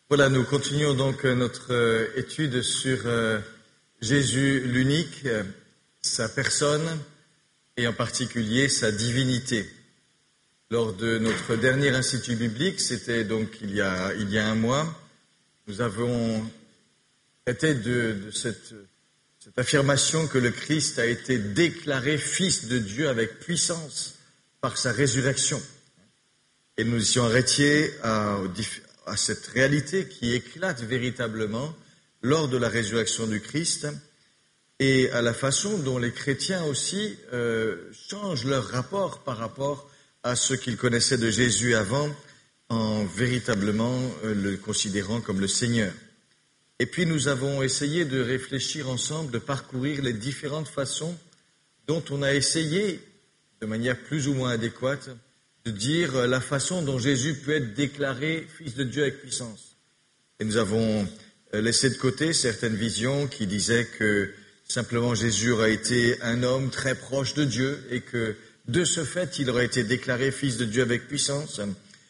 Voilà, nous continuons donc notre étude sur Jésus l'unique, sa personne et en particulier sa divinité. Lors de notre dernier institut biblique, c'était donc il y a un mois, nous avons traité de cette affirmation que le Christ a été déclaré Fils de Dieu avec puissance par sa résurrection. Et nous y sommes arrêtés à cette réalité qui éclate véritablement lors de la résurrection du Christ et à la façon dont les chrétiens aussi changent leur rapport par rapport à ce qu'ils connaissaient de Jésus avant en véritablement le considérant comme le Seigneur. Et puis nous avons essayé de réfléchir ensemble, de parcourir les différentes façons dont on a essayé, de manière plus ou moins adéquate, de dire la façon dont Jésus peut être déclaré Fils de Dieu avec puissance. Et nous avons laissé de côté certaines visions qui disaient que simplement Jésus aurait été un homme très proche de Dieu et que de ce fait il aurait été déclaré Fils de Dieu avec puissance,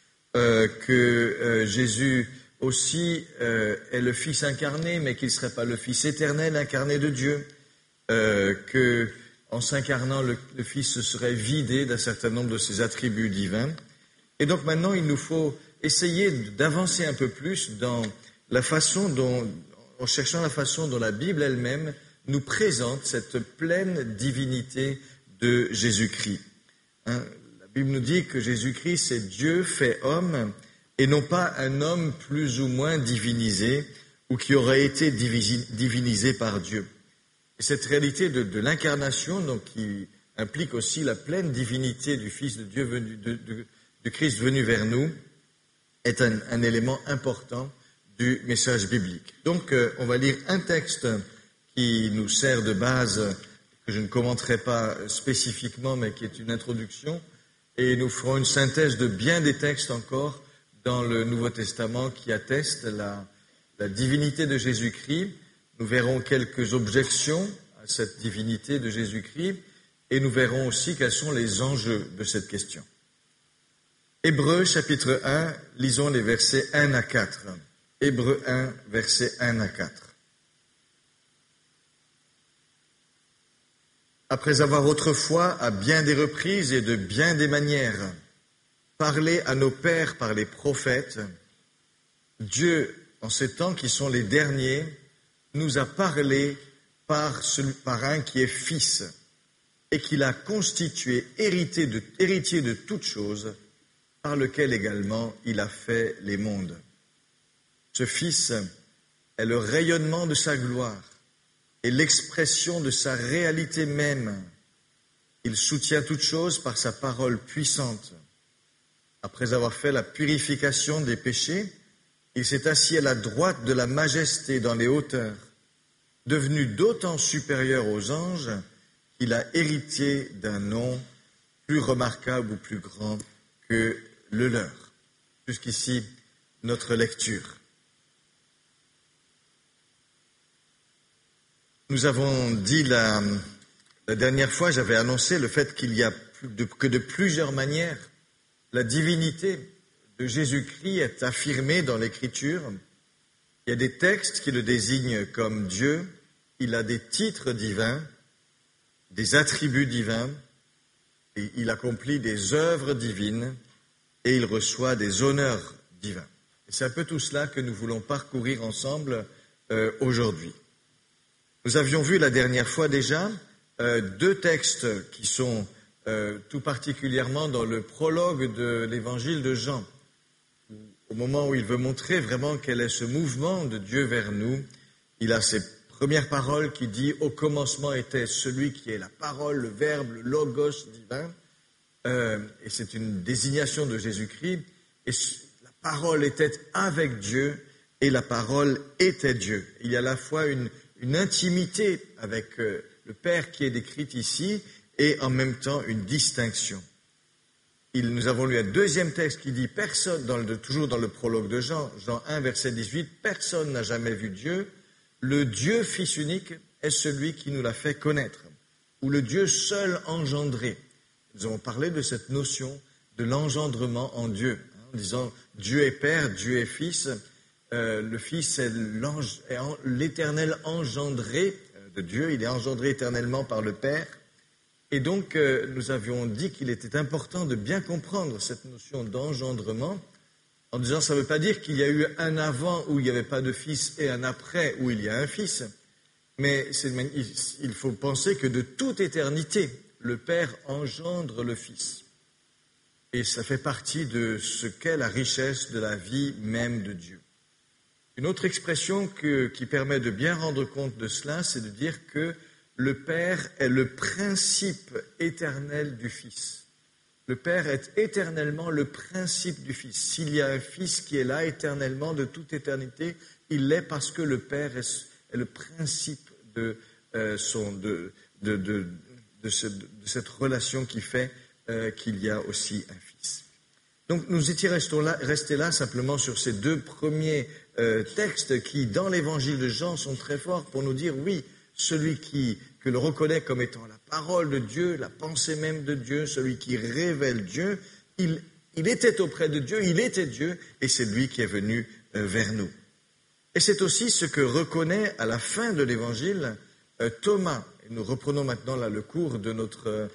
que Jésus aussi est le Fils incarné mais qu'il ne serait pas le Fils éternel incarné de Dieu, que en s'incarnant, le Fils se serait vidé d'un certain nombre de ses attributs divins. Et donc maintenant, il nous faut essayer d'avancer un peu plus dans la façon en cherchant la façon dont la Bible elle-même nous présente cette pleine divinité de Jésus-Christ. La Bible nous dit que Jésus-Christ, c'est Dieu fait homme et non pas un homme plus ou moins divinisé ou qui aurait été divinisé par Dieu. Et cette réalité de l'incarnation, donc qui implique aussi la pleine divinité du Fils de Dieu de Christ venu vers nous, est un élément important du message biblique. Donc, on va lire un texte qui nous sert de base, que je ne commenterai pas spécifiquement, mais qui est une introduction, et nous ferons une synthèse de bien des textes encore dans le Nouveau Testament qui attestent la divinité de Jésus-Christ. Nous verrons quelques objections à cette divinité de Jésus-Christ et nous verrons aussi quels sont les enjeux de cette question. Hébreux chapitre 1, lisons les versets 1 à 4. Hébreux 1, versets 1 à 4. Après avoir autrefois, à bien des reprises et de bien des manières, parlé à nos pères par les prophètes, Dieu, en ces temps qui sont les derniers, nous a parlé par un qui est Fils et qui l'a constitué héritier de toutes choses, par lequel également il a fait les mondes. Ce Fils est le rayonnement de sa gloire et l'expression de sa réalité même. Il soutient toutes choses par sa parole puissante. Après avoir fait la purification des péchés, il s'est assis à la droite de la majesté dans les hauteurs, devenu d'autant supérieur aux anges qu'il a hérité d'un nom plus remarquable ou plus grand que le leur. Jusqu'ici, notre lecture. Nous avons dit la dernière fois, j'avais annoncé le fait qu'il y a que de plusieurs manières, la divinité de Jésus-Christ est affirmée dans l'Écriture. Il y a des textes qui le désignent comme Dieu, il a des titres divins, des attributs divins, et il accomplit des œuvres divines et il reçoit des honneurs divins. Et c'est un peu tout cela que nous voulons parcourir ensemble aujourd'hui. Nous avions vu la dernière fois déjà deux textes qui sont tout particulièrement dans le prologue de l'évangile de Jean, au moment où il veut montrer vraiment quel est ce mouvement de Dieu vers nous. Il a ces premières paroles qui dit « Au commencement était celui qui est la parole, le verbe, le logos divin ». Et c'est une désignation de Jésus-Christ. Et la parole était avec Dieu et la parole était Dieu. Il y a à la fois une intimité avec le Père qui est décrite ici et en même temps une distinction. Nous avons lu un deuxième texte qui dit « Personne, toujours dans le prologue de Jean, Jean 1, verset 18, « Personne n'a jamais vu Dieu. Le Dieu Fils unique est celui qui nous l'a fait connaître. » Ou le Dieu seul engendré. Nous avons parlé de cette notion de l'engendrement en Dieu, en disant Dieu est Père, Dieu est Fils, le Fils est l'Éternel engendré de Dieu, il est engendré éternellement par le Père. Et donc, nous avions dit qu'il était important de bien comprendre cette notion d'engendrement, en disant ça ne veut pas dire qu'il y a eu un avant où il n'y avait pas de fils et un après où il y a un fils, mais il faut penser que de toute éternité, le Père engendre le Fils. Et ça fait partie de ce qu'est la richesse de la vie même de Dieu. Une autre expression qui permet de bien rendre compte de cela, c'est de dire que le Père est le principe éternel du Fils. Le Père est éternellement le principe du Fils. S'il y a un Fils qui est là éternellement, de toute éternité, il l'est parce que le Père est le principe de cette relation qui fait qu'il y a aussi un Fils. Donc nous étions restés là simplement sur ces deux premiers textes qui, dans l'évangile de Jean, sont très forts pour nous dire, oui, celui que le reconnaît comme étant la parole de Dieu, la pensée même de Dieu, celui qui révèle Dieu, il était auprès de Dieu, il était Dieu, et c'est lui qui est venu vers nous. Et c'est aussi ce que reconnaît à la fin de l'évangile Thomas. Et nous reprenons maintenant là le cours de notre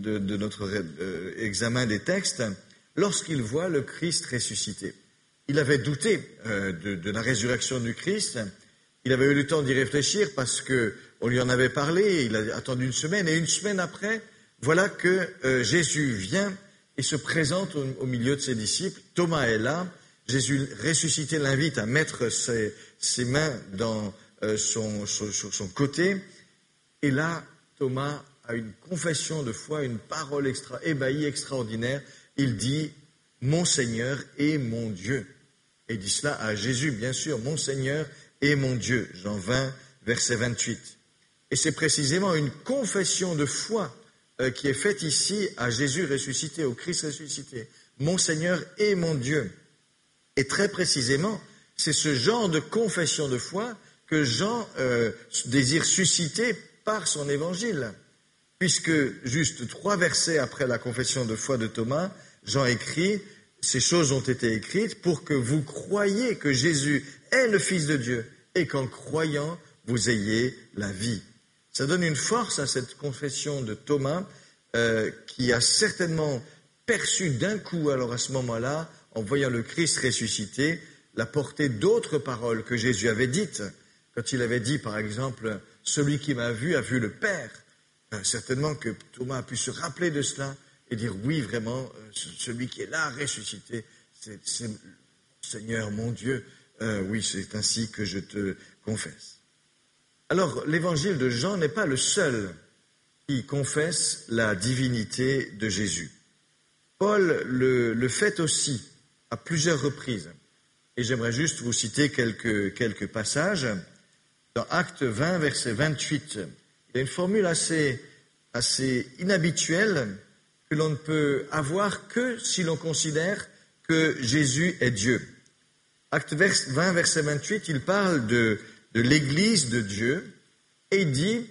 examen des textes. Lorsqu'il voit le Christ ressuscité, il avait douté de la résurrection du Christ. Il avait eu le temps d'y réfléchir parce qu'on lui en avait parlé, il a attendu une semaine, et une semaine après, voilà que Jésus vient et se présente au milieu de ses disciples. Thomas est là, Jésus ressuscité l'invite à mettre ses mains sur son côté, et là, Thomas a une confession de foi, une parole ébahie extraordinaire. Il dit « Mon Seigneur et mon Dieu ». Et il dit cela à Jésus, bien sûr, « Mon Seigneur et mon Dieu ». Jean 20, verset 28. Et c'est précisément une confession de foi qui est faite ici à Jésus ressuscité, au Christ ressuscité. « Mon Seigneur et mon Dieu ». Et très précisément, c'est ce genre de confession de foi que Jean désire susciter par son évangile. Puisque juste 3 versets après la confession de foi de Thomas, Jean écrit « Ces choses ont été écrites pour que vous croyiez que Jésus est le Fils de Dieu et qu'en croyant, vous ayez la vie. » Ça donne une force à cette confession de Thomas qui a certainement perçu d'un coup, alors à ce moment-là, en voyant le Christ ressuscité, la portée d'autres paroles que Jésus avait dites. Quand il avait dit, par exemple, « Celui qui m'a vu a vu le Père », certainement que Thomas a pu se rappeler de cela et dire, oui, vraiment, celui qui est là, ressuscité, c'est Seigneur, mon Dieu, oui, c'est ainsi que je te confesse. Alors, l'évangile de Jean n'est pas le seul qui confesse la divinité de Jésus. Paul le fait aussi à plusieurs reprises. Et j'aimerais juste vous citer quelques passages. Dans Actes 20, verset 28, il y a une formule assez inhabituelle que l'on ne peut avoir que si l'on considère que Jésus est Dieu. Acte 20, verset 28, il parle de l'Église de Dieu et il dit,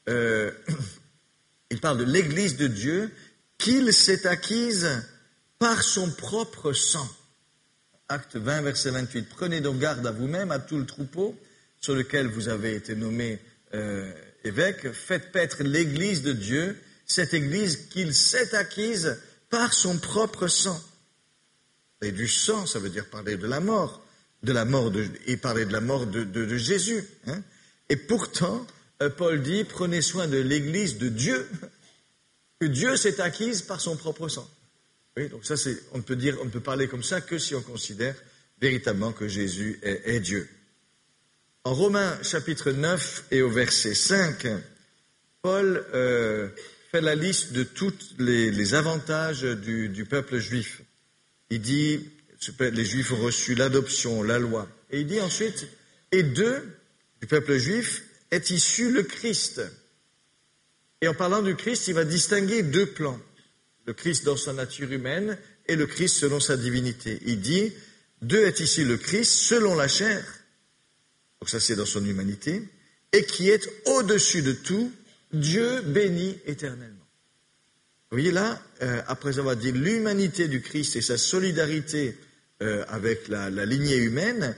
il parle de l'Église de Dieu qu'il s'est acquise par son propre sang. Acte 20, verset 28. Prenez donc garde à vous-même, à tout le troupeau sur lequel vous avez été nommé évêque. Faites paître l'Église de Dieu, cette Église qu'il s'est acquise par son propre sang. Et du sang, ça veut dire parler de la mort, et parler de la mort de Jésus. Hein. Et pourtant, Paul dit, prenez soin de l'Église de Dieu, que Dieu s'est acquise par son propre sang. Oui, donc ça, on ne peut parler comme ça que si on considère véritablement que Jésus est Dieu. En Romains chapitre 9 et au verset 5, Paul fait la liste de tous les avantages du peuple juif. Il dit, les Juifs ont reçu l'adoption, la loi. Et il dit ensuite, et du peuple juif est issu le Christ. Et en parlant du Christ, il va distinguer 2 plans. Le Christ dans sa nature humaine et le Christ selon sa divinité. Il dit, est issu le Christ selon la chair, donc ça c'est dans son humanité, et qui est au-dessus de tout, Dieu béni éternellement. Vous voyez là, après avoir dit l'humanité du Christ et sa solidarité avec la lignée humaine,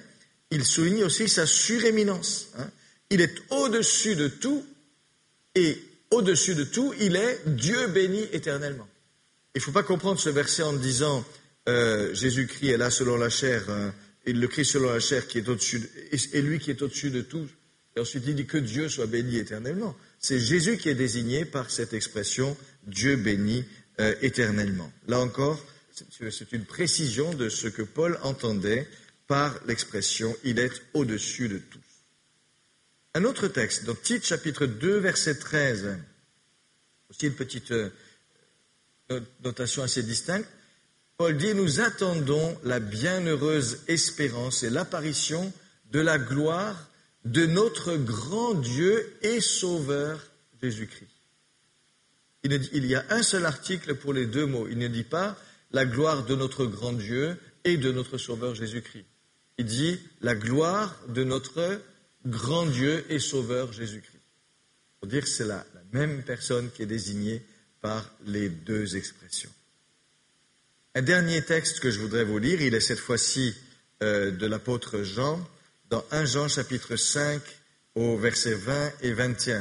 il souligne aussi sa suréminence. Il est au-dessus de tout, et au-dessus de tout, il est Dieu béni éternellement. Il ne faut pas comprendre ce verset en disant Jésus-Christ est là selon la chair, et le Christ selon la chair qui est au-dessus, et lui qui est au-dessus de tout. Et ensuite il dit que Dieu soit béni éternellement. C'est Jésus qui est désigné par cette expression Dieu béni éternellement. Là encore, c'est une précision de ce que Paul entendait par l'expression il est au-dessus de tous. Un autre texte, dans Tite chapitre 2, verset 13, aussi une petite notation assez distincte, Paul dit « Nous attendons la bienheureuse espérance et l'apparition de la gloire de notre grand Dieu et Sauveur Jésus-Christ. » Il y a un seul article pour les deux mots. Il ne dit pas « la gloire de notre grand Dieu et de notre Sauveur Jésus-Christ ». Il dit « la gloire de notre grand Dieu et Sauveur Jésus-Christ ». Pour dire que c'est la même personne qui est désignée par les deux expressions. Un dernier texte que je voudrais vous lire, il est cette fois-ci de l'apôtre Jean, dans 1 Jean chapitre 5 au verset 20 et 21.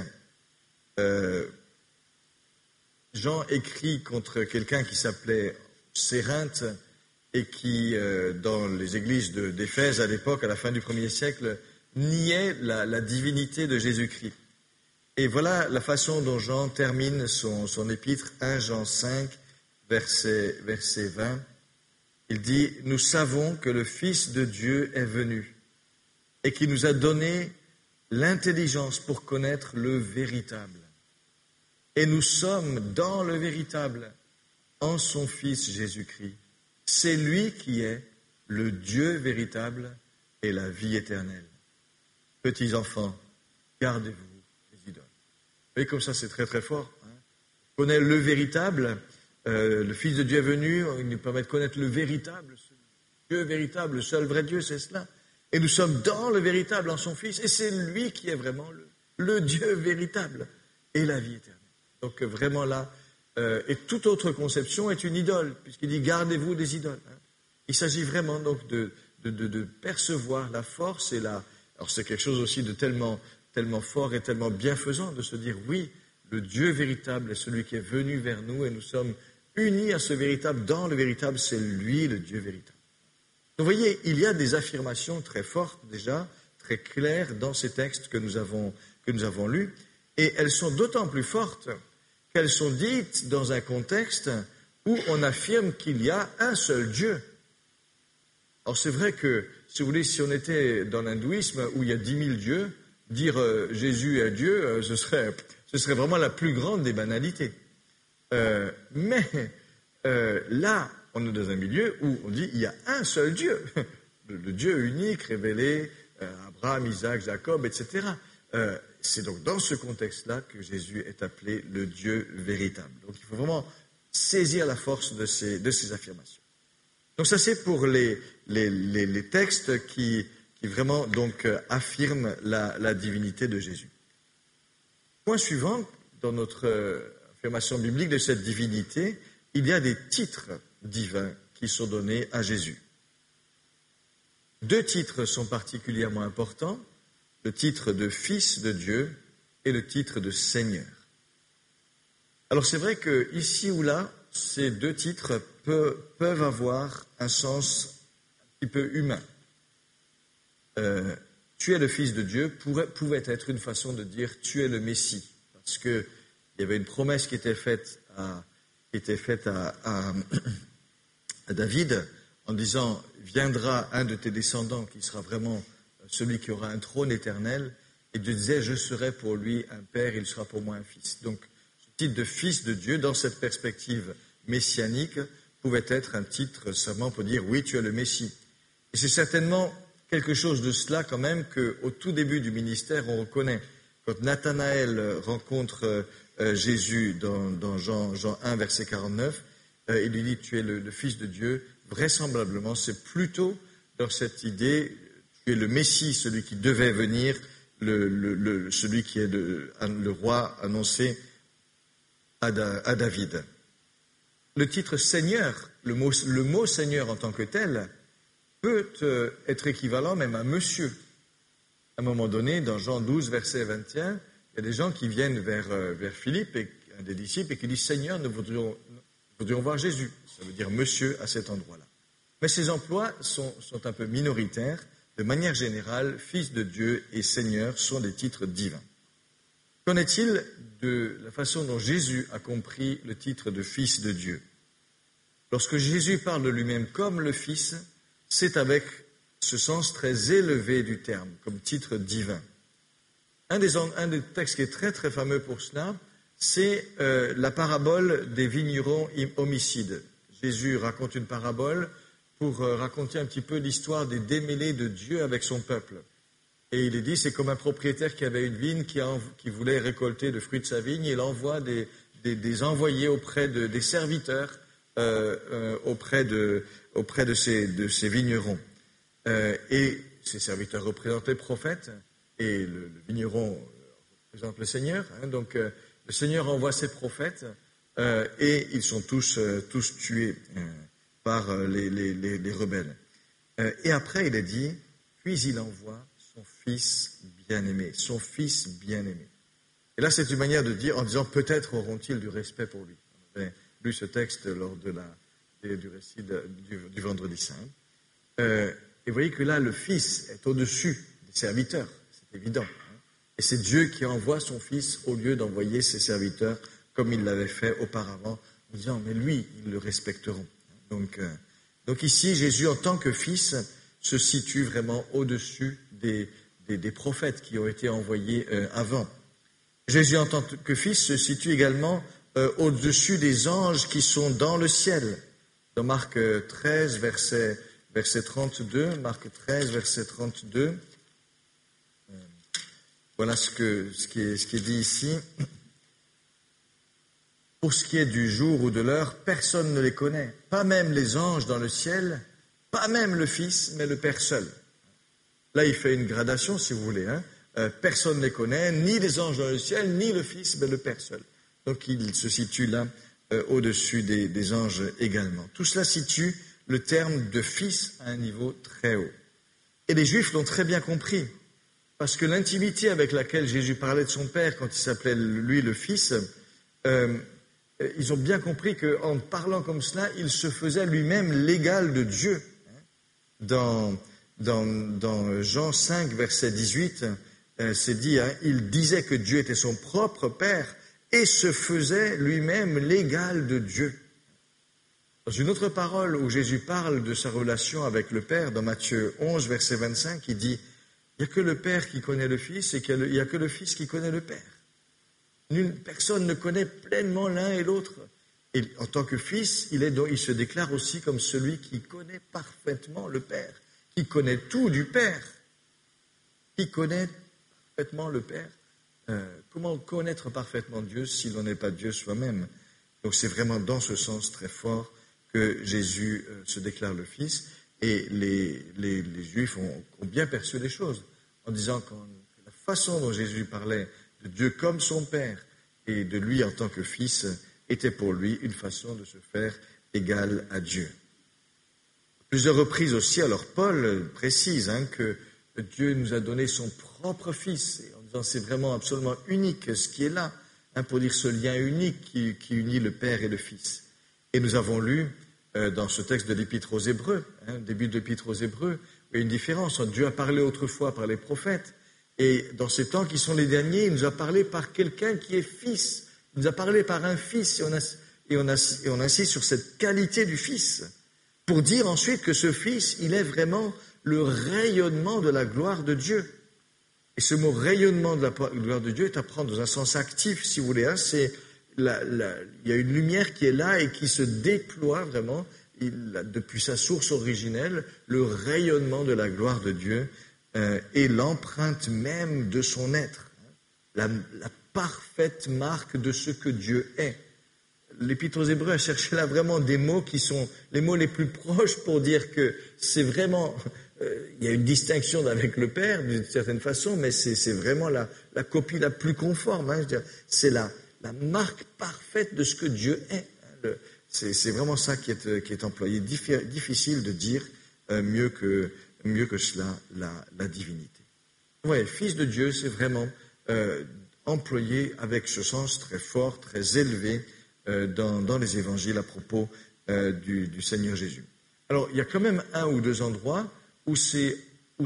Jean écrit contre quelqu'un qui s'appelait Cérinthe et qui, dans les églises d'Éphèse à l'époque, à la fin du 1er siècle, niait la divinité de Jésus-Christ. Et voilà la façon dont Jean termine son épître, 1 Jean 5, verset 20. Il dit « Nous savons que le Fils de Dieu est venu et qui nous a donné l'intelligence pour connaître le véritable. Et nous sommes dans le véritable, en son Fils Jésus-Christ. C'est lui qui est le Dieu véritable et la vie éternelle. Petits enfants, gardez-vous des idoles. » Vous voyez, comme ça, c'est très très fort. On connaît le véritable, le Fils de Dieu est venu, il nous permet de connaître le véritable, ce Dieu véritable, le seul vrai Dieu, c'est cela. Et nous sommes dans le véritable en son Fils, et c'est lui qui est vraiment le Dieu véritable et la vie éternelle. Donc vraiment là, et toute autre conception est une idole, puisqu'il dit « gardez-vous des idoles ». Il s'agit vraiment donc de percevoir la force et la... Alors c'est quelque chose aussi de tellement fort et tellement bienfaisant de se dire oui, le Dieu véritable est celui qui est venu vers nous et nous sommes unis à ce véritable. Dans le véritable, c'est lui le Dieu véritable. Donc vous voyez, il y a des affirmations très fortes déjà, très claires dans ces textes que nous avons lus, et elles sont d'autant plus fortes qu'elles sont dites dans un contexte où on affirme qu'il y a un seul Dieu. Alors c'est vrai que, si vous voulez, si on était dans l'hindouisme où il y a 10 000 dieux, dire Jésus est Dieu, ce serait vraiment la plus grande des banalités. Mais là, on est dans un milieu où on dit il y a un seul Dieu, le Dieu unique révélé à Abraham, Isaac, Jacob, etc. C'est donc dans ce contexte-là que Jésus est appelé le Dieu véritable. Donc il faut vraiment saisir la force de ces affirmations. Donc ça c'est pour les textes qui vraiment donc affirment la divinité de Jésus. Point suivant, dans notre affirmation biblique de cette divinité, il y a des titres divins qui sont donnés à Jésus. 2 titres sont particulièrement importants, le titre de Fils de Dieu et le titre de Seigneur. Alors c'est vrai que ici ou là, ces 2 titres peuvent avoir un sens un petit peu humain. Tu es le Fils de Dieu pouvait être une façon de dire tu es le Messie, parce qu'il y avait une promesse qui était faite à David en disant viendra un de tes descendants qui sera vraiment celui qui aura un trône éternel, et Dieu disait je serai pour lui un père, il sera pour moi un fils. Donc ce titre de Fils de Dieu dans cette perspective messianique pouvait être un titre seulement pour dire oui tu es le Messie. Et c'est certainement quelque chose de cela quand même qu'au tout début du ministère on reconnaît. Quand Nathanaël rencontre Jésus dans Jean 1 verset 49, il lui dit tu es le Fils de Dieu. Vraisemblablement c'est plutôt dans cette idée tu es le Messie, celui qui devait venir, celui qui est le roi annoncé à David. Le titre Seigneur, le mot Seigneur en tant que tel, peut être équivalent même à monsieur. À un moment donné, dans Jean 12, verset 21, il y a des gens qui viennent vers Philippe, un des disciples, et qui disent « Seigneur, nous voudrions voir Jésus ». Ça veut dire « monsieur » à cet endroit-là. Mais ces emplois sont un peu minoritaires. De manière générale, Fils de Dieu et Seigneur sont des titres divins. Qu'en est-il de la façon dont Jésus a compris le titre de Fils de Dieu? Lorsque Jésus parle de lui-même comme le Fils, c'est avec ce sens très élevé du terme, comme titre divin. Un des textes qui est très très fameux pour cela, c'est la parabole des vignerons homicides. Jésus raconte une parabole pour raconter un petit peu l'histoire des démêlés de Dieu avec son peuple. Et il est dit, c'est comme un propriétaire qui avait une vigne, qui voulait récolter le fruit de sa vigne, il envoie des envoyés auprès des serviteurs, auprès de ces vignerons. Et ces serviteurs représentent les prophètes, et le vigneron représente le Seigneur. Donc le Seigneur envoie ses prophètes, et ils sont tous tués par les rebelles. Et après, il est dit, puis il envoie son Fils bien-aimé, son Fils bien-aimé. Et là, c'est une manière de dire, en disant, peut-être auront-ils du respect pour lui. On avait lu ce texte lors du récit du Vendredi Saint. Et vous voyez que là, le Fils est au-dessus des serviteurs, c'est évident. Et c'est Dieu qui envoie son Fils au lieu d'envoyer ses serviteurs comme il l'avait fait auparavant, en disant, mais lui, ils le respecteront. Donc ici, Jésus, en tant que Fils, se situe vraiment au-dessus des prophètes qui ont été envoyés avant. Jésus, en tant que Fils, se situe également au-dessus des anges qui sont dans le ciel. Dans Marc 13, verset 32, Marc 13, verset 32, voilà ce qui est dit ici. Pour ce qui est du jour ou de l'heure, personne ne les connaît, pas même les anges dans le ciel, pas même le Fils, mais le Père seul. Là, il fait une gradation, si vous voulez. Personne ne les connaît, ni les anges dans le ciel, ni le Fils, mais le Père seul. Donc, il se situe là, au-dessus des anges également. Tout cela situe le terme de Fils à un niveau très haut. Et les Juifs l'ont très bien compris, parce que l'intimité avec laquelle Jésus parlait de son Père, quand il s'appelait, lui, le Fils, ils ont bien compris qu'en parlant comme cela, il se faisait lui-même l'égal de Dieu. Dans Jean 5, verset 18, c'est dit, il disait que Dieu était son propre Père et se faisait lui-même l'égal de Dieu. Dans une autre parole où Jésus parle de sa relation avec le Père, dans Matthieu 11, verset 25, il dit, il n'y a que le Père qui connaît le Fils et il n'y a que le Fils qui connaît le Père. Personne ne connaît pleinement l'un et l'autre. Et en tant que Fils, il se déclare aussi comme celui qui connaît parfaitement le Père, qui connaît tout du Père, qui connaît parfaitement le Père. Comment connaître parfaitement Dieu si l'on n'est pas Dieu soi-même? Donc c'est vraiment dans ce sens très fort que Jésus se déclare le Fils. Et les Juifs ont bien perçu les choses, en disant que la façon dont Jésus parlait de Dieu comme son Père et de lui en tant que Fils était pour lui une façon de se faire égal à Dieu. Plusieurs reprises aussi, alors Paul précise que Dieu nous a donné son propre Fils, en disant c'est vraiment absolument unique ce qui est là, pour dire ce lien unique qui unit le Père et le Fils. Et nous avons lu dans ce texte de l'Épître aux Hébreux, début de l'Épître aux Hébreux, il y a une différence. Dieu a parlé autrefois par les prophètes, et dans ces temps qui sont les derniers, il nous a parlé par quelqu'un qui est Fils. Il nous a parlé par un Fils, et on insiste sur cette qualité du Fils, pour dire ensuite que ce Fils, il est vraiment le rayonnement de la gloire de Dieu. Et ce mot rayonnement de la gloire de Dieu est à prendre dans un sens actif, si vous voulez. C'est il y a une lumière qui est là et qui se déploie vraiment, depuis sa source originelle, le rayonnement de la gloire de Dieu et l'empreinte même de son être, la parfaite marque de ce que Dieu est. L'Épître aux Hébreux a cherché là vraiment des mots qui sont les mots les plus proches pour dire que c'est vraiment, il y a une distinction avec le Père d'une certaine façon, mais c'est vraiment la copie la plus conforme. Je veux dire, c'est la marque parfaite de ce que Dieu est. C'est vraiment ça qui est employé. Difficile de dire mieux que cela la divinité. Ouais, fils de Dieu, c'est vraiment employé avec ce sens très fort, très élevé dans les évangiles à propos du Seigneur Jésus. Alors, il y a quand même un ou deux endroits où c'est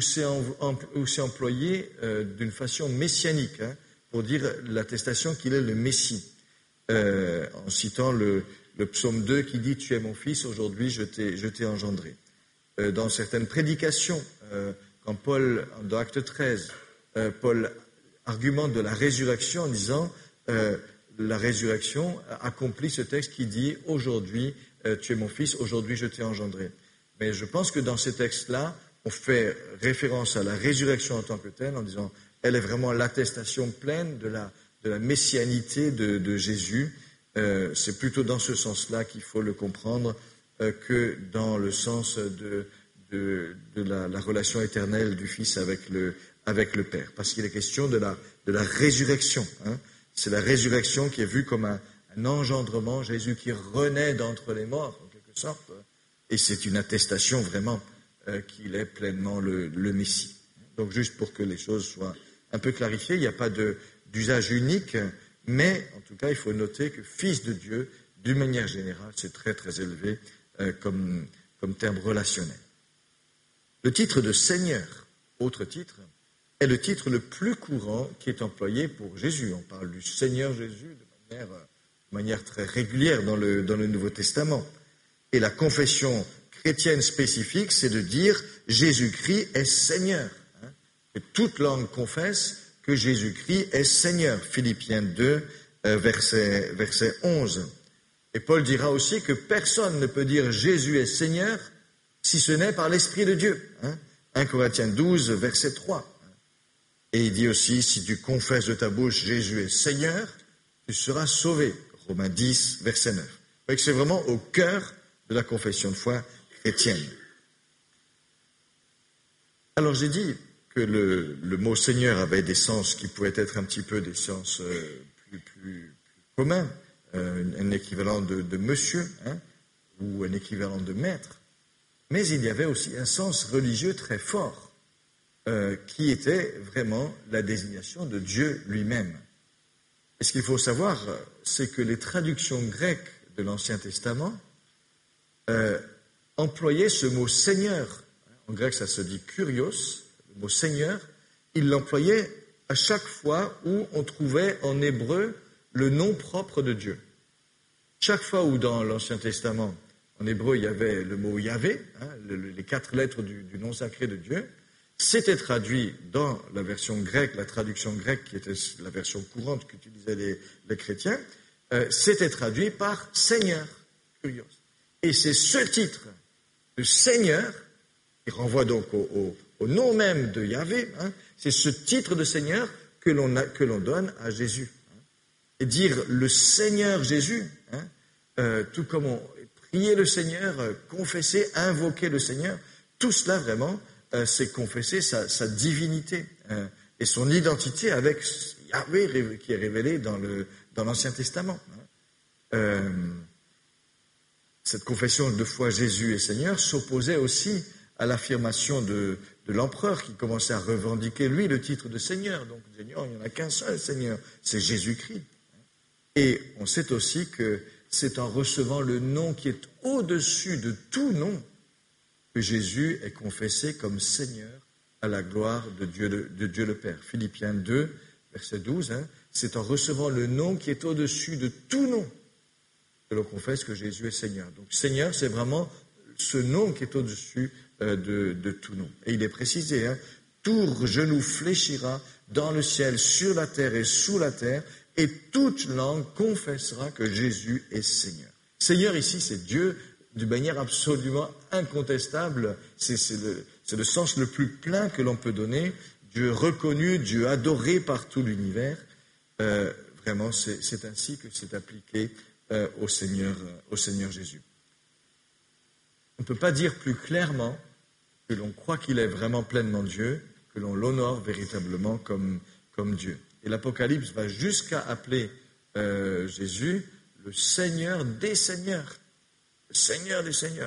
employé d'une façon messianique, pour dire l'attestation qu'il est le Messie, en citant le psaume 2 qui dit « Tu es mon fils, aujourd'hui je t'ai engendré ». Dans certaines prédications, quand Paul, dans Acte 13, Paul argumente de la résurrection en disant la résurrection accomplit ce texte qui dit « Aujourd'hui, tu es mon fils, aujourd'hui je t'ai engendré ». Mais je pense que dans ces textes-là, on fait référence à la résurrection en tant que telle en disant elle est vraiment l'attestation pleine de la messianité de Jésus. C'est plutôt dans ce sens-là qu'il faut le comprendre que dans le sens de la relation éternelle du Fils avec le Père. Parce qu'il est question de la résurrection. C'est la résurrection qui est vue comme un engendrement, Jésus qui renaît d'entre les morts, en quelque sorte. Et c'est une attestation vraiment qu'il est pleinement le Messie. Donc juste pour que les choses soient un peu clarifiées, il n'y a pas d'usage unique, mais en tout cas il faut noter que fils de Dieu, d'une manière générale, c'est très très élevé comme terme relationnel. Le titre de Seigneur, autre titre, est le titre le plus courant qui est employé pour Jésus. On parle du Seigneur Jésus de manière très régulière dans le Nouveau Testament. Et la confession chrétienne spécifique, c'est de dire Jésus-Christ est Seigneur. Et toute langue confesse que Jésus-Christ est Seigneur. Philippiens 2, verset 11. Et Paul dira aussi que personne ne peut dire Jésus est Seigneur si ce n'est par l'Esprit de Dieu. 1 Corinthiens 12, verset 3. Et il dit aussi, si tu confesses de ta bouche Jésus est Seigneur, tu seras sauvé. Romains 10, verset 9. Donc c'est vraiment au cœur de la confession de foi chrétienne. Alors j'ai dit que le mot Seigneur avait des sens qui pouvaient être un petit peu des sens plus communs, un équivalent de monsieur, ou un équivalent de maître, mais il y avait aussi un sens religieux très fort, qui était vraiment la désignation de Dieu lui-même. Et ce qu'il faut savoir, c'est que les traductions grecques de l'Ancien Testament employaient ce mot Seigneur. En grec, ça se dit kurios, le mot Seigneur. Ils l'employaient à chaque fois où on trouvait en hébreu le nom propre de Dieu. Chaque fois où dans l'Ancien Testament, en hébreu, il y avait le mot Yahvé, les 4 lettres du nom sacré de Dieu, c'était traduit dans la version grecque, la traduction grecque qui était la version courante qu'utilisaient les chrétiens, c'était traduit par Seigneur, kurios. Et c'est ce titre de Seigneur, qui renvoie donc au nom même de Yahvé, c'est ce titre de Seigneur que l'on donne à Jésus. Et dire le Seigneur Jésus, tout comme on prier le Seigneur, confesser, invoquer le Seigneur, tout cela vraiment, c'est confesser sa divinité et son identité avec Yahvé qui est révélé dans l'Ancien Testament. Cette confession de foi Jésus est Seigneur s'opposait aussi à l'affirmation de l'empereur qui commençait à revendiquer lui le titre de Seigneur. Donc Seigneur, il n'y en a qu'un seul Seigneur, c'est Jésus-Christ. Et on sait aussi que c'est en recevant le nom qui est au-dessus de tout nom que Jésus est confessé comme Seigneur à la gloire de Dieu le Père. Philippiens 2, verset 12, c'est en recevant le nom qui est au-dessus de tout nom que l'on confesse que Jésus est Seigneur. Donc Seigneur, c'est vraiment ce nom qui est au-dessus de tout nom. Et il est précisé, tout genou fléchira dans le ciel, sur la terre et sous la terre, et toute langue confessera que Jésus est Seigneur. Seigneur ici, c'est Dieu d'une manière absolument incontestable. C'est le sens le plus plein que l'on peut donner. Dieu reconnu, Dieu adoré par tout l'univers. Vraiment, c'est ainsi que c'est appliqué au Seigneur Jésus. On ne peut pas dire plus clairement que l'on croit qu'il est vraiment pleinement Dieu, que l'on l'honore véritablement comme Dieu. Et l'Apocalypse va jusqu'à appeler Jésus le Seigneur des Seigneurs. Le Seigneur des Seigneurs.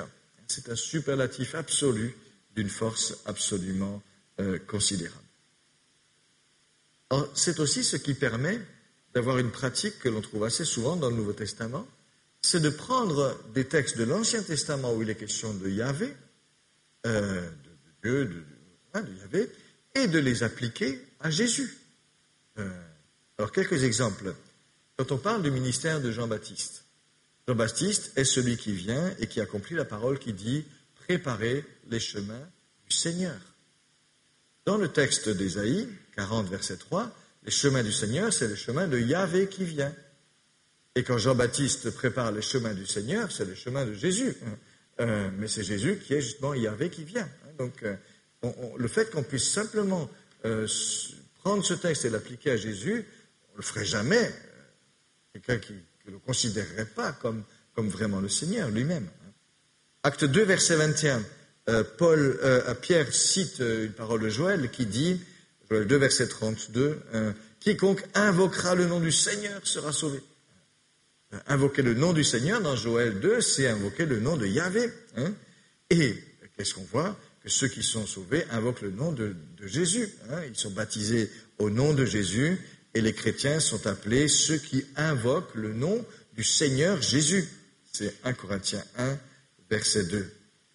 C'est un superlatif absolu d'une force absolument considérable. Alors, c'est aussi ce qui permet d'avoir une pratique que l'on trouve assez souvent dans le Nouveau Testament, c'est de prendre des textes de l'Ancien Testament où il est question de Yahvé, de Dieu, de Yahvé, et de les appliquer à Jésus. Alors, quelques exemples. Quand on parle du ministère de Jean-Baptiste, Jean-Baptiste est celui qui vient et qui accomplit la parole qui dit « Préparez les chemins du Seigneur ». Dans le texte d'Ésaïe, 40, verset 3, les chemins du Seigneur, c'est le chemin de Yahvé qui vient. Et quand Jean-Baptiste prépare les chemins du Seigneur, c'est le chemin de Jésus. Mais c'est Jésus qui est justement Yahvé qui vient. Donc, le fait qu'on puisse simplement prendre ce texte et l'appliquer à Jésus, on ne le ferait jamais. Quelqu'un qui ne le considérerait pas comme vraiment le Seigneur lui-même. Acte 2, verset 21, Pierre cite une parole de Joël qui dit, Joël 2, verset 32, « Quiconque invoquera le nom du Seigneur sera sauvé. » Invoquer le nom du Seigneur dans Joël 2, c'est invoquer le nom de Yahvé. Et qu'est-ce qu'on voit? Que ceux qui sont sauvés invoquent le nom de Jésus. Ils sont baptisés au nom de Jésus et les chrétiens sont appelés ceux qui invoquent le nom du Seigneur Jésus. C'est 1 Corinthiens 1, verset 2.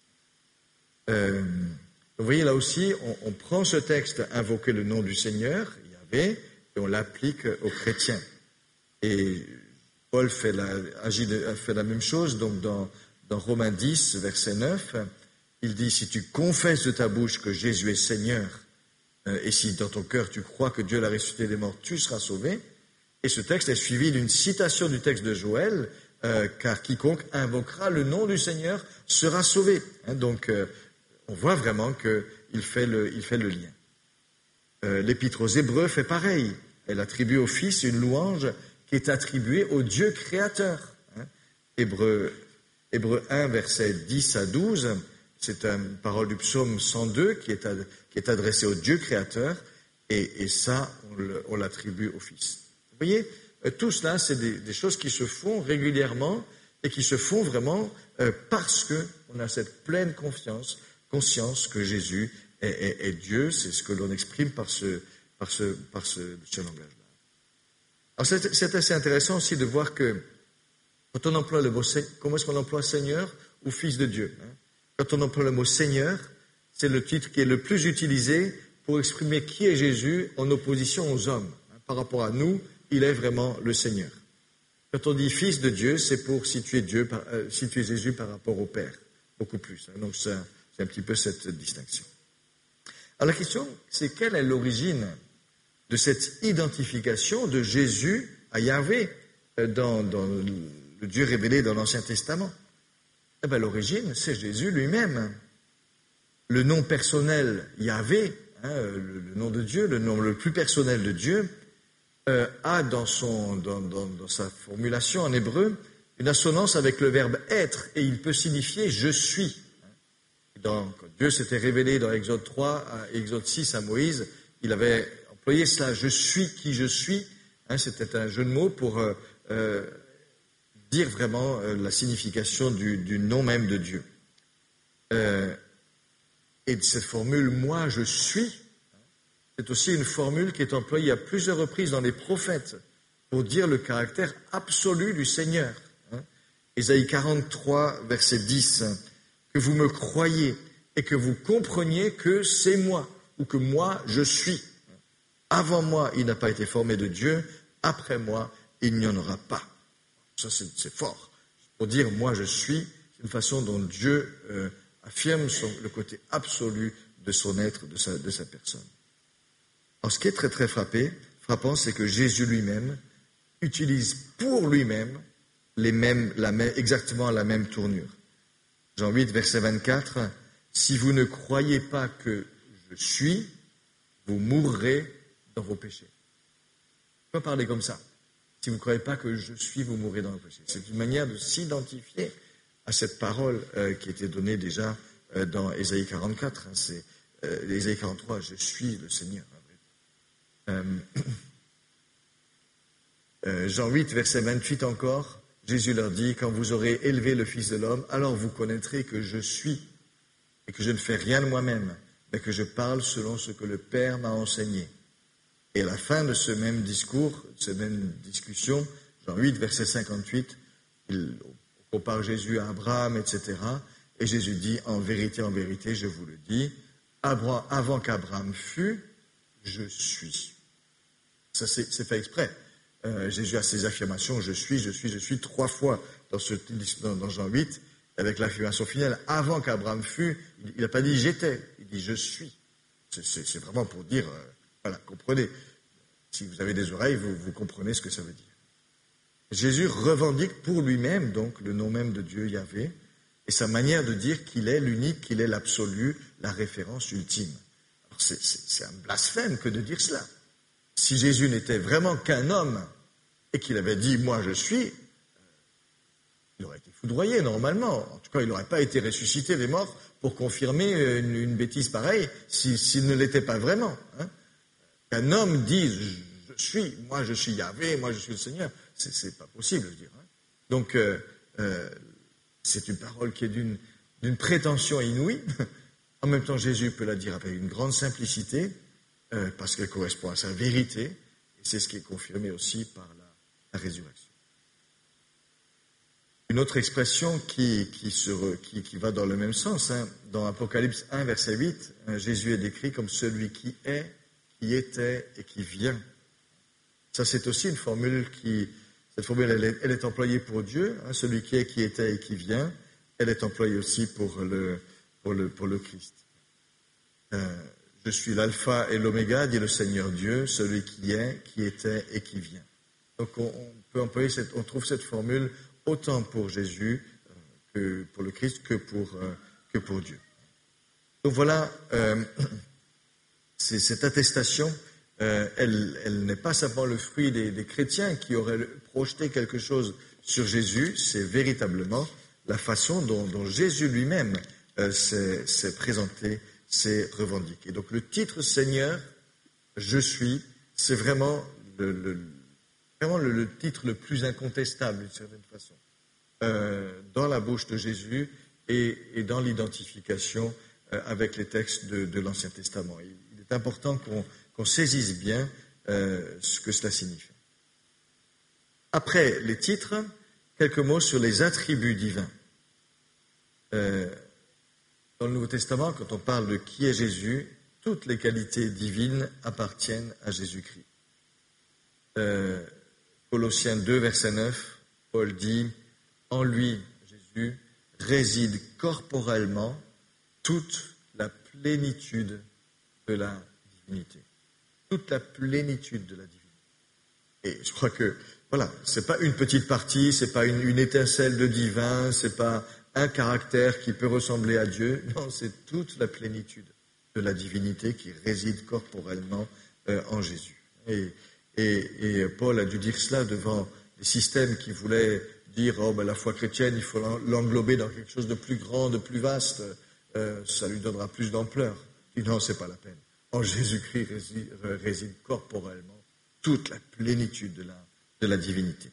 Vous voyez là aussi, on prend ce texte, invoquer le nom du Seigneur, Yahvé, et on l'applique aux chrétiens. Et Paul fait la même chose, donc dans Romains 10, verset 9, il dit, si tu confesses de ta bouche que Jésus est Seigneur, et si dans ton cœur tu crois que Dieu l'a ressuscité des morts, tu seras sauvé. Et ce texte est suivi d'une citation du texte de Joël, car quiconque invoquera le nom du Seigneur sera sauvé. Donc, on voit vraiment qu'il fait le lien. L'Épître aux Hébreux fait pareil. Elle attribue au Fils une louange qui est attribuée au Dieu créateur. Hébreux 1, versets 10 à 12, c'est une parole du psaume 102 qui est adressée au Dieu créateur, et ça, on l'attribue au Fils. Vous voyez, tout cela, c'est des choses qui se font régulièrement et qui se font vraiment parce qu'on a cette pleine conscience que Jésus est Dieu. C'est ce que l'on exprime par ce langage-là. Alors c'est assez intéressant aussi de voir que quand on emploie le mot, comment est-ce qu'on emploie Seigneur ou Fils de Dieu? Quand on emploie le mot Seigneur, c'est le titre qui est le plus utilisé pour exprimer qui est Jésus en opposition aux hommes. Par rapport à nous, il est vraiment le Seigneur. Quand on dit Fils de Dieu, c'est pour situer Jésus par rapport au Père, beaucoup plus. Donc c'est un petit peu cette distinction. Alors la question, c'est quelle est l'origine de cette identification de Jésus à Yahvé dans le Dieu révélé dans l'Ancien Testament? Eh bien, l'origine, c'est Jésus lui-même. Le nom personnel Yahvé, le nom de Dieu, le nom le plus personnel de Dieu, a dans sa formulation en hébreu une assonance avec le verbe être, et il peut signifier je suis. Quand Dieu s'était révélé dans Exode 3 à Exode 6 à Moïse, il avait employé cela, je suis qui je suis. C'était un jeu de mots pour dire vraiment la signification du nom même de Dieu. Et de cette formule « moi je suis », c'est aussi une formule qui est employée à plusieurs reprises dans les prophètes pour dire le caractère absolu du Seigneur. Ésaïe 43, verset 10, « Que vous me croyiez et que vous compreniez que c'est moi, ou que moi je suis. Avant moi, il n'a pas été formé de Dieu, après moi, il n'y en aura pas. » Ça, c'est fort. Pour dire « moi je suis », c'est une façon dont Dieu affirme le côté absolu de son être, de sa personne. Alors, ce qui est très très frappant, c'est que Jésus lui-même utilise pour lui-même exactement la même tournure. Jean 8, verset 24, « Si vous ne croyez pas que je suis, vous mourrez dans vos péchés. » Pourquoi parler comme ça? Si vous ne croyez pas que je suis, vous mourrez dans vos péchés. C'est une manière de s'identifier à cette parole qui était donnée déjà dans Ésaïe 44. C'est Ésaïe 43, « Je suis le Seigneur ». Jean 8, verset 28 encore, Jésus leur dit, quand vous aurez élevé le Fils de l'homme, alors vous connaîtrez que je suis et que je ne fais rien de moi-même, mais que je parle selon ce que le Père m'a enseigné. Et à la fin de ce même discours, de cette même discussion, Jean 8, verset 58, il compare Jésus à Abraham, etc. Et Jésus dit, en vérité, je vous le dis, avant qu'Abraham fût, je suis. Ça, c'est fait exprès. Jésus a ses affirmations, je suis, 3 fois dans Jean 8, avec l'affirmation finale, avant qu'Abraham fût, il n'a pas dit j'étais, il dit je suis. C'est vraiment pour dire, voilà, comprenez. Si vous avez des oreilles, vous comprenez ce que ça veut dire. Jésus revendique pour lui-même, donc, le nom même de Dieu, Yahvé, et sa manière de dire qu'il est l'unique, qu'il est l'absolu, la référence ultime. Alors c'est un blasphème que de dire cela. Si Jésus n'était vraiment qu'un homme et qu'il avait dit « moi je suis », il aurait été foudroyé normalement. En tout cas, il n'aurait pas été ressuscité des morts pour confirmer une bêtise pareille s'il ne l'était pas vraiment. Qu'un homme dise « je suis Yahvé, moi je suis le Seigneur », c'est pas possible, je dirais. Donc, c'est une parole qui est d'une prétention inouïe. En même temps, Jésus peut la dire avec une grande simplicité, parce qu'elle correspond à sa vérité, et c'est ce qui est confirmé aussi par la résurrection. Une autre expression qui va dans le même sens, dans Apocalypse 1, verset 8, Jésus est décrit comme celui qui est, qui était et qui vient. Ça, c'est aussi une formule cette formule, elle est employée pour Dieu, celui qui est, qui était et qui vient. Elle est employée aussi pour le Christ. Je suis l'alpha et l'oméga, dit le Seigneur Dieu, celui qui est, qui était et qui vient. Donc on peut employer on trouve cette formule autant pour Jésus que pour le Christ que pour Dieu. Donc voilà, cette attestation, elle n'est pas simplement le fruit des chrétiens qui auraient projeté quelque chose sur Jésus, c'est véritablement la façon dont Jésus lui-même s'est présenté, s'est revendiqué. Donc le titre Seigneur, je suis, c'est vraiment le titre le plus incontestable d'une certaine façon dans la bouche de Jésus et dans l'identification avec les textes de l'Ancien Testament. Il est important qu'on saisisse bien ce que cela signifie. Après les titres, quelques mots sur les attributs divins. Dans le Nouveau Testament, quand on parle de qui est Jésus, toutes les qualités divines appartiennent à Jésus-Christ. Colossiens 2, verset 9, Paul dit « En lui, Jésus, réside corporellement toute la plénitude de la divinité. » Toute la plénitude de la divinité. Et je crois que, voilà, c'est pas une petite partie, c'est pas une étincelle de divin, c'est pas un caractère qui peut ressembler à Dieu. Non, c'est toute la plénitude de la divinité qui réside corporellement en Jésus. Et Paul a dû dire cela devant des systèmes qui voulaient dire la foi chrétienne, il faut l'englober dans quelque chose de plus grand, de plus vaste, ça lui donnera plus d'ampleur. Il dit non, c'est pas la peine. En Jésus-Christ réside corporellement toute la plénitude de la divinité.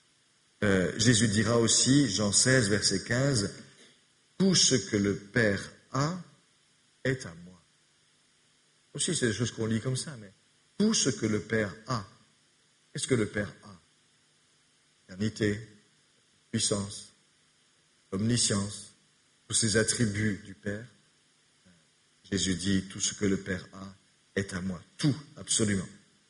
Jésus dira aussi, Jean 16, verset 15, « Tout ce que le Père a est à moi. » Aussi, c'est des choses qu'on lit comme ça, mais tout ce que le Père a, qu'est-ce que le Père a? L'éternité, puissance, omniscience, tous ces attributs du Père. Jésus dit, tout ce que le Père a est à moi. Tout, absolument.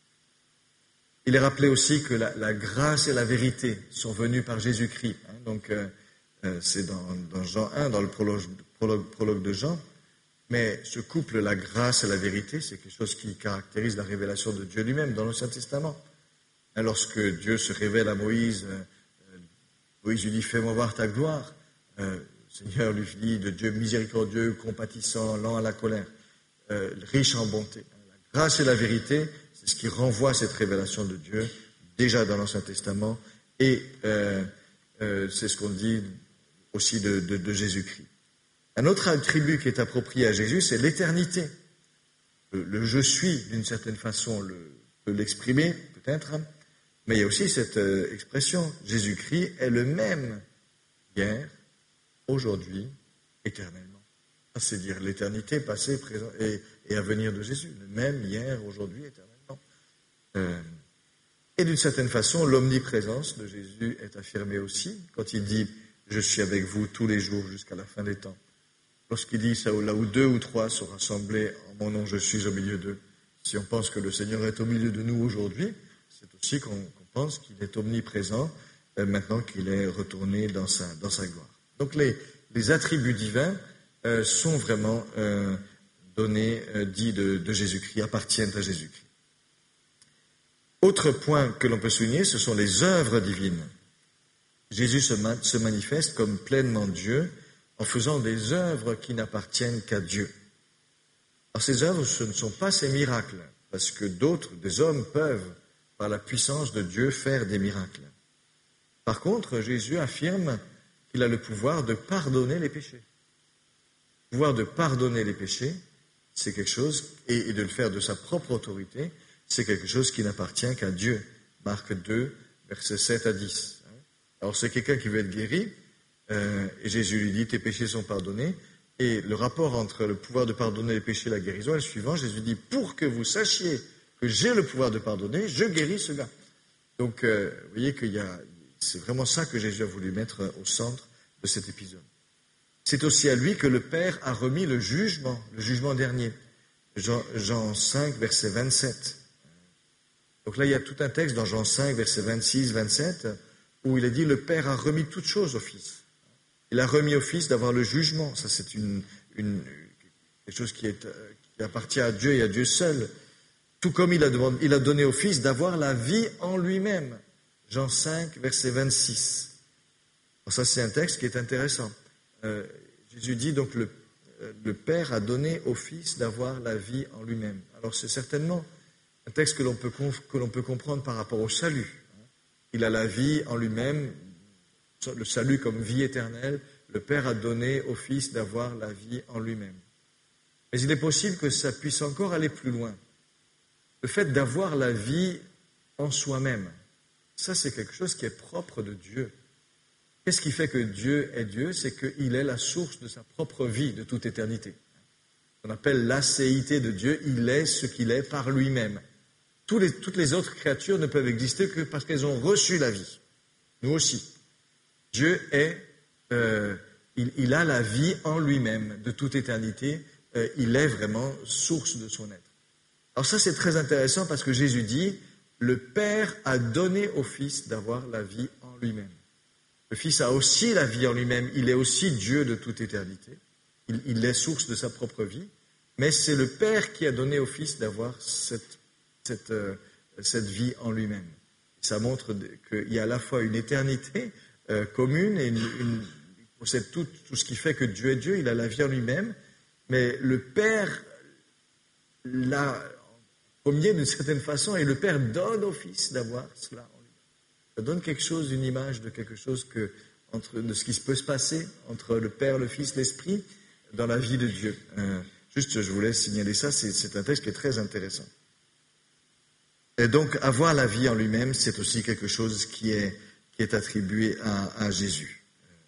Il est rappelé aussi que la grâce et la vérité sont venues par Jésus-Christ. Donc, c'est dans Jean 1, dans le prologue de Jean. Mais ce couple, la grâce et la vérité, c'est quelque chose qui caractérise la révélation de Dieu lui-même dans l'Ancien Testament. Lorsque Dieu se révèle à Moïse, Moïse lui dit, fais-moi voir ta gloire. Le Seigneur lui dit, de Dieu miséricordieux, compatissant, lent à la colère, riche en bonté. La grâce et la vérité, c'est ce qui renvoie à cette révélation de Dieu, déjà dans l'Ancien Testament, et c'est ce qu'on dit aussi de Jésus-Christ. Un autre attribut qui est approprié à Jésus, c'est l'éternité. Le je suis, d'une certaine façon, peut l'exprimer, peut-être, Mais il y a aussi cette expression, Jésus-Christ est le même hier, aujourd'hui, éternellement. C'est dire l'éternité passée, présent et à venir de Jésus, le même hier, aujourd'hui, éternellement. Et d'une certaine façon, l'omniprésence de Jésus est affirmée aussi quand il dit « Je suis avec vous tous les jours jusqu'à la fin des temps ». Lorsqu'il dit ça, là où 2 ou 3 sont rassemblés en mon nom, je suis au milieu d'eux. Si on pense que le Seigneur est au milieu de nous aujourd'hui, c'est aussi qu'on pense qu'il est omniprésent maintenant qu'il est retourné dans sa gloire. Donc les attributs divins sont vraiment donnés, dits de Jésus-Christ, appartiennent à Jésus-Christ. Autre point que l'on peut souligner, ce sont les œuvres divines. Jésus se manifeste comme pleinement Dieu en faisant des œuvres qui n'appartiennent qu'à Dieu. Alors ces œuvres, ce ne sont pas ces miracles, parce que des hommes peuvent, par la puissance de Dieu, faire des miracles. Par contre, Jésus affirme qu'il a le pouvoir de pardonner les péchés. Le pouvoir de pardonner les péchés, c'est quelque chose, et de le faire de sa propre autorité, c'est quelque chose qui n'appartient qu'à Dieu. Marc 2, versets 7 à 10. Alors c'est quelqu'un qui veut être guéri, et Jésus lui dit, tes péchés sont pardonnés. Et le rapport entre le pouvoir de pardonner les péchés et la guérison est le suivant. Jésus dit, pour que vous sachiez que j'ai le pouvoir de pardonner, je guéris ce gars. Donc, vous voyez c'est vraiment ça que Jésus a voulu mettre au centre de cet épisode. C'est aussi à lui que le Père a remis le jugement dernier. Jean 5, verset 27. Donc là, il y a tout un texte dans Jean 5, verset 26, 27, où il a dit, le Père a remis toutes choses au Fils. Il a remis au Fils d'avoir le jugement. Ça, c'est quelque chose qui appartient à Dieu et à Dieu seul. Tout comme il a donné au Fils d'avoir la vie en lui-même. Jean 5, verset 26. Alors ça, c'est un texte qui est intéressant. Jésus dit donc le Père a donné au Fils d'avoir la vie en lui-même. Alors c'est certainement un texte que l'on peut comprendre par rapport au salut. Il a la vie en lui-même, le salut comme vie éternelle. Le Père a donné au Fils d'avoir la vie en lui-même. Mais il est possible que ça puisse encore aller plus loin. Le fait d'avoir la vie en soi-même, ça c'est quelque chose qui est propre de Dieu. Qu'est-ce qui fait que Dieu est Dieu? C'est qu'il est la source de sa propre vie, de toute éternité. On appelle l'acéité de Dieu, il est ce qu'il est par lui-même. Toutes les autres créatures ne peuvent exister que parce qu'elles ont reçu la vie. Nous aussi. Dieu il a la vie en lui-même, de toute éternité. Il est vraiment source de son être. Alors ça, c'est très intéressant parce que Jésus dit, le Père a donné au Fils d'avoir la vie en lui-même. Le Fils a aussi la vie en lui-même. Il est aussi Dieu de toute éternité. Il est source de sa propre vie. Mais c'est le Père qui a donné au Fils d'avoir cette vie en lui-même. Ça montre qu'il y a à la fois une éternité commune et il possède tout ce qui fait que Dieu est Dieu. Il a la vie en lui-même. Mais le Père l'a premier d'une certaine façon et le Père donne au Fils d'avoir cela en lui. Ça donne quelque chose, une image de quelque chose de ce qui peut se passer entre le Père, le Fils, l'Esprit dans la vie de Dieu. Juste, je voulais signaler ça, c'est un texte qui est très intéressant. Et donc, avoir la vie en lui-même, c'est aussi quelque chose qui est attribué à Jésus.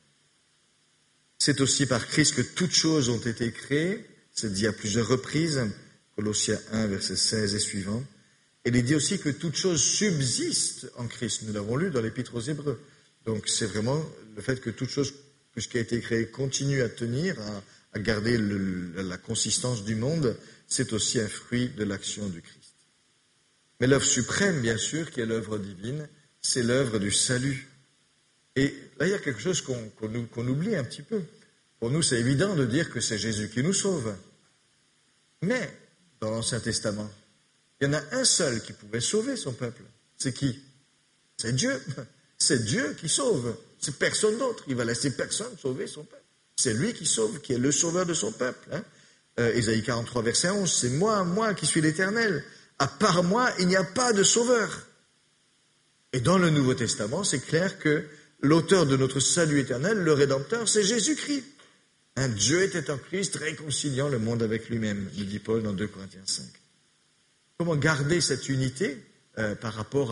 C'est aussi par Christ que toutes choses ont été créées, c'est dit à plusieurs reprises, Colossiens 1, verset 16 et suivant. Et il est dit aussi que toutes choses subsistent en Christ. Nous l'avons lu dans l'Épître aux Hébreux. Donc c'est vraiment le fait que toute chose, que ce qui a été créé, continue à tenir, à garder la consistance du monde, c'est aussi un fruit de l'action du Christ. Mais l'œuvre suprême, bien sûr, qui est l'œuvre divine, c'est l'œuvre du salut. Et là, il y a quelque chose qu'on oublie un petit peu. Pour nous, c'est évident de dire que c'est Jésus qui nous sauve. Mais, dans l'Ancien Testament, il y en a un seul qui pouvait sauver son peuple. C'est qui? C'est Dieu. C'est Dieu qui sauve. C'est personne d'autre. Il va laisser personne sauver son peuple. C'est lui qui sauve, qui est le sauveur de son peuple. Ésaïe 43, verset 11, c'est moi qui suis l'Éternel. À part moi, il n'y a pas de sauveur. Et dans le Nouveau Testament, c'est clair que l'auteur de notre salut éternel, le Rédempteur, c'est Jésus-Christ. Dieu était en Christ, réconciliant le monde avec lui-même, nous dit Paul dans 2 Corinthiens 5. Comment garder cette unité par rapport à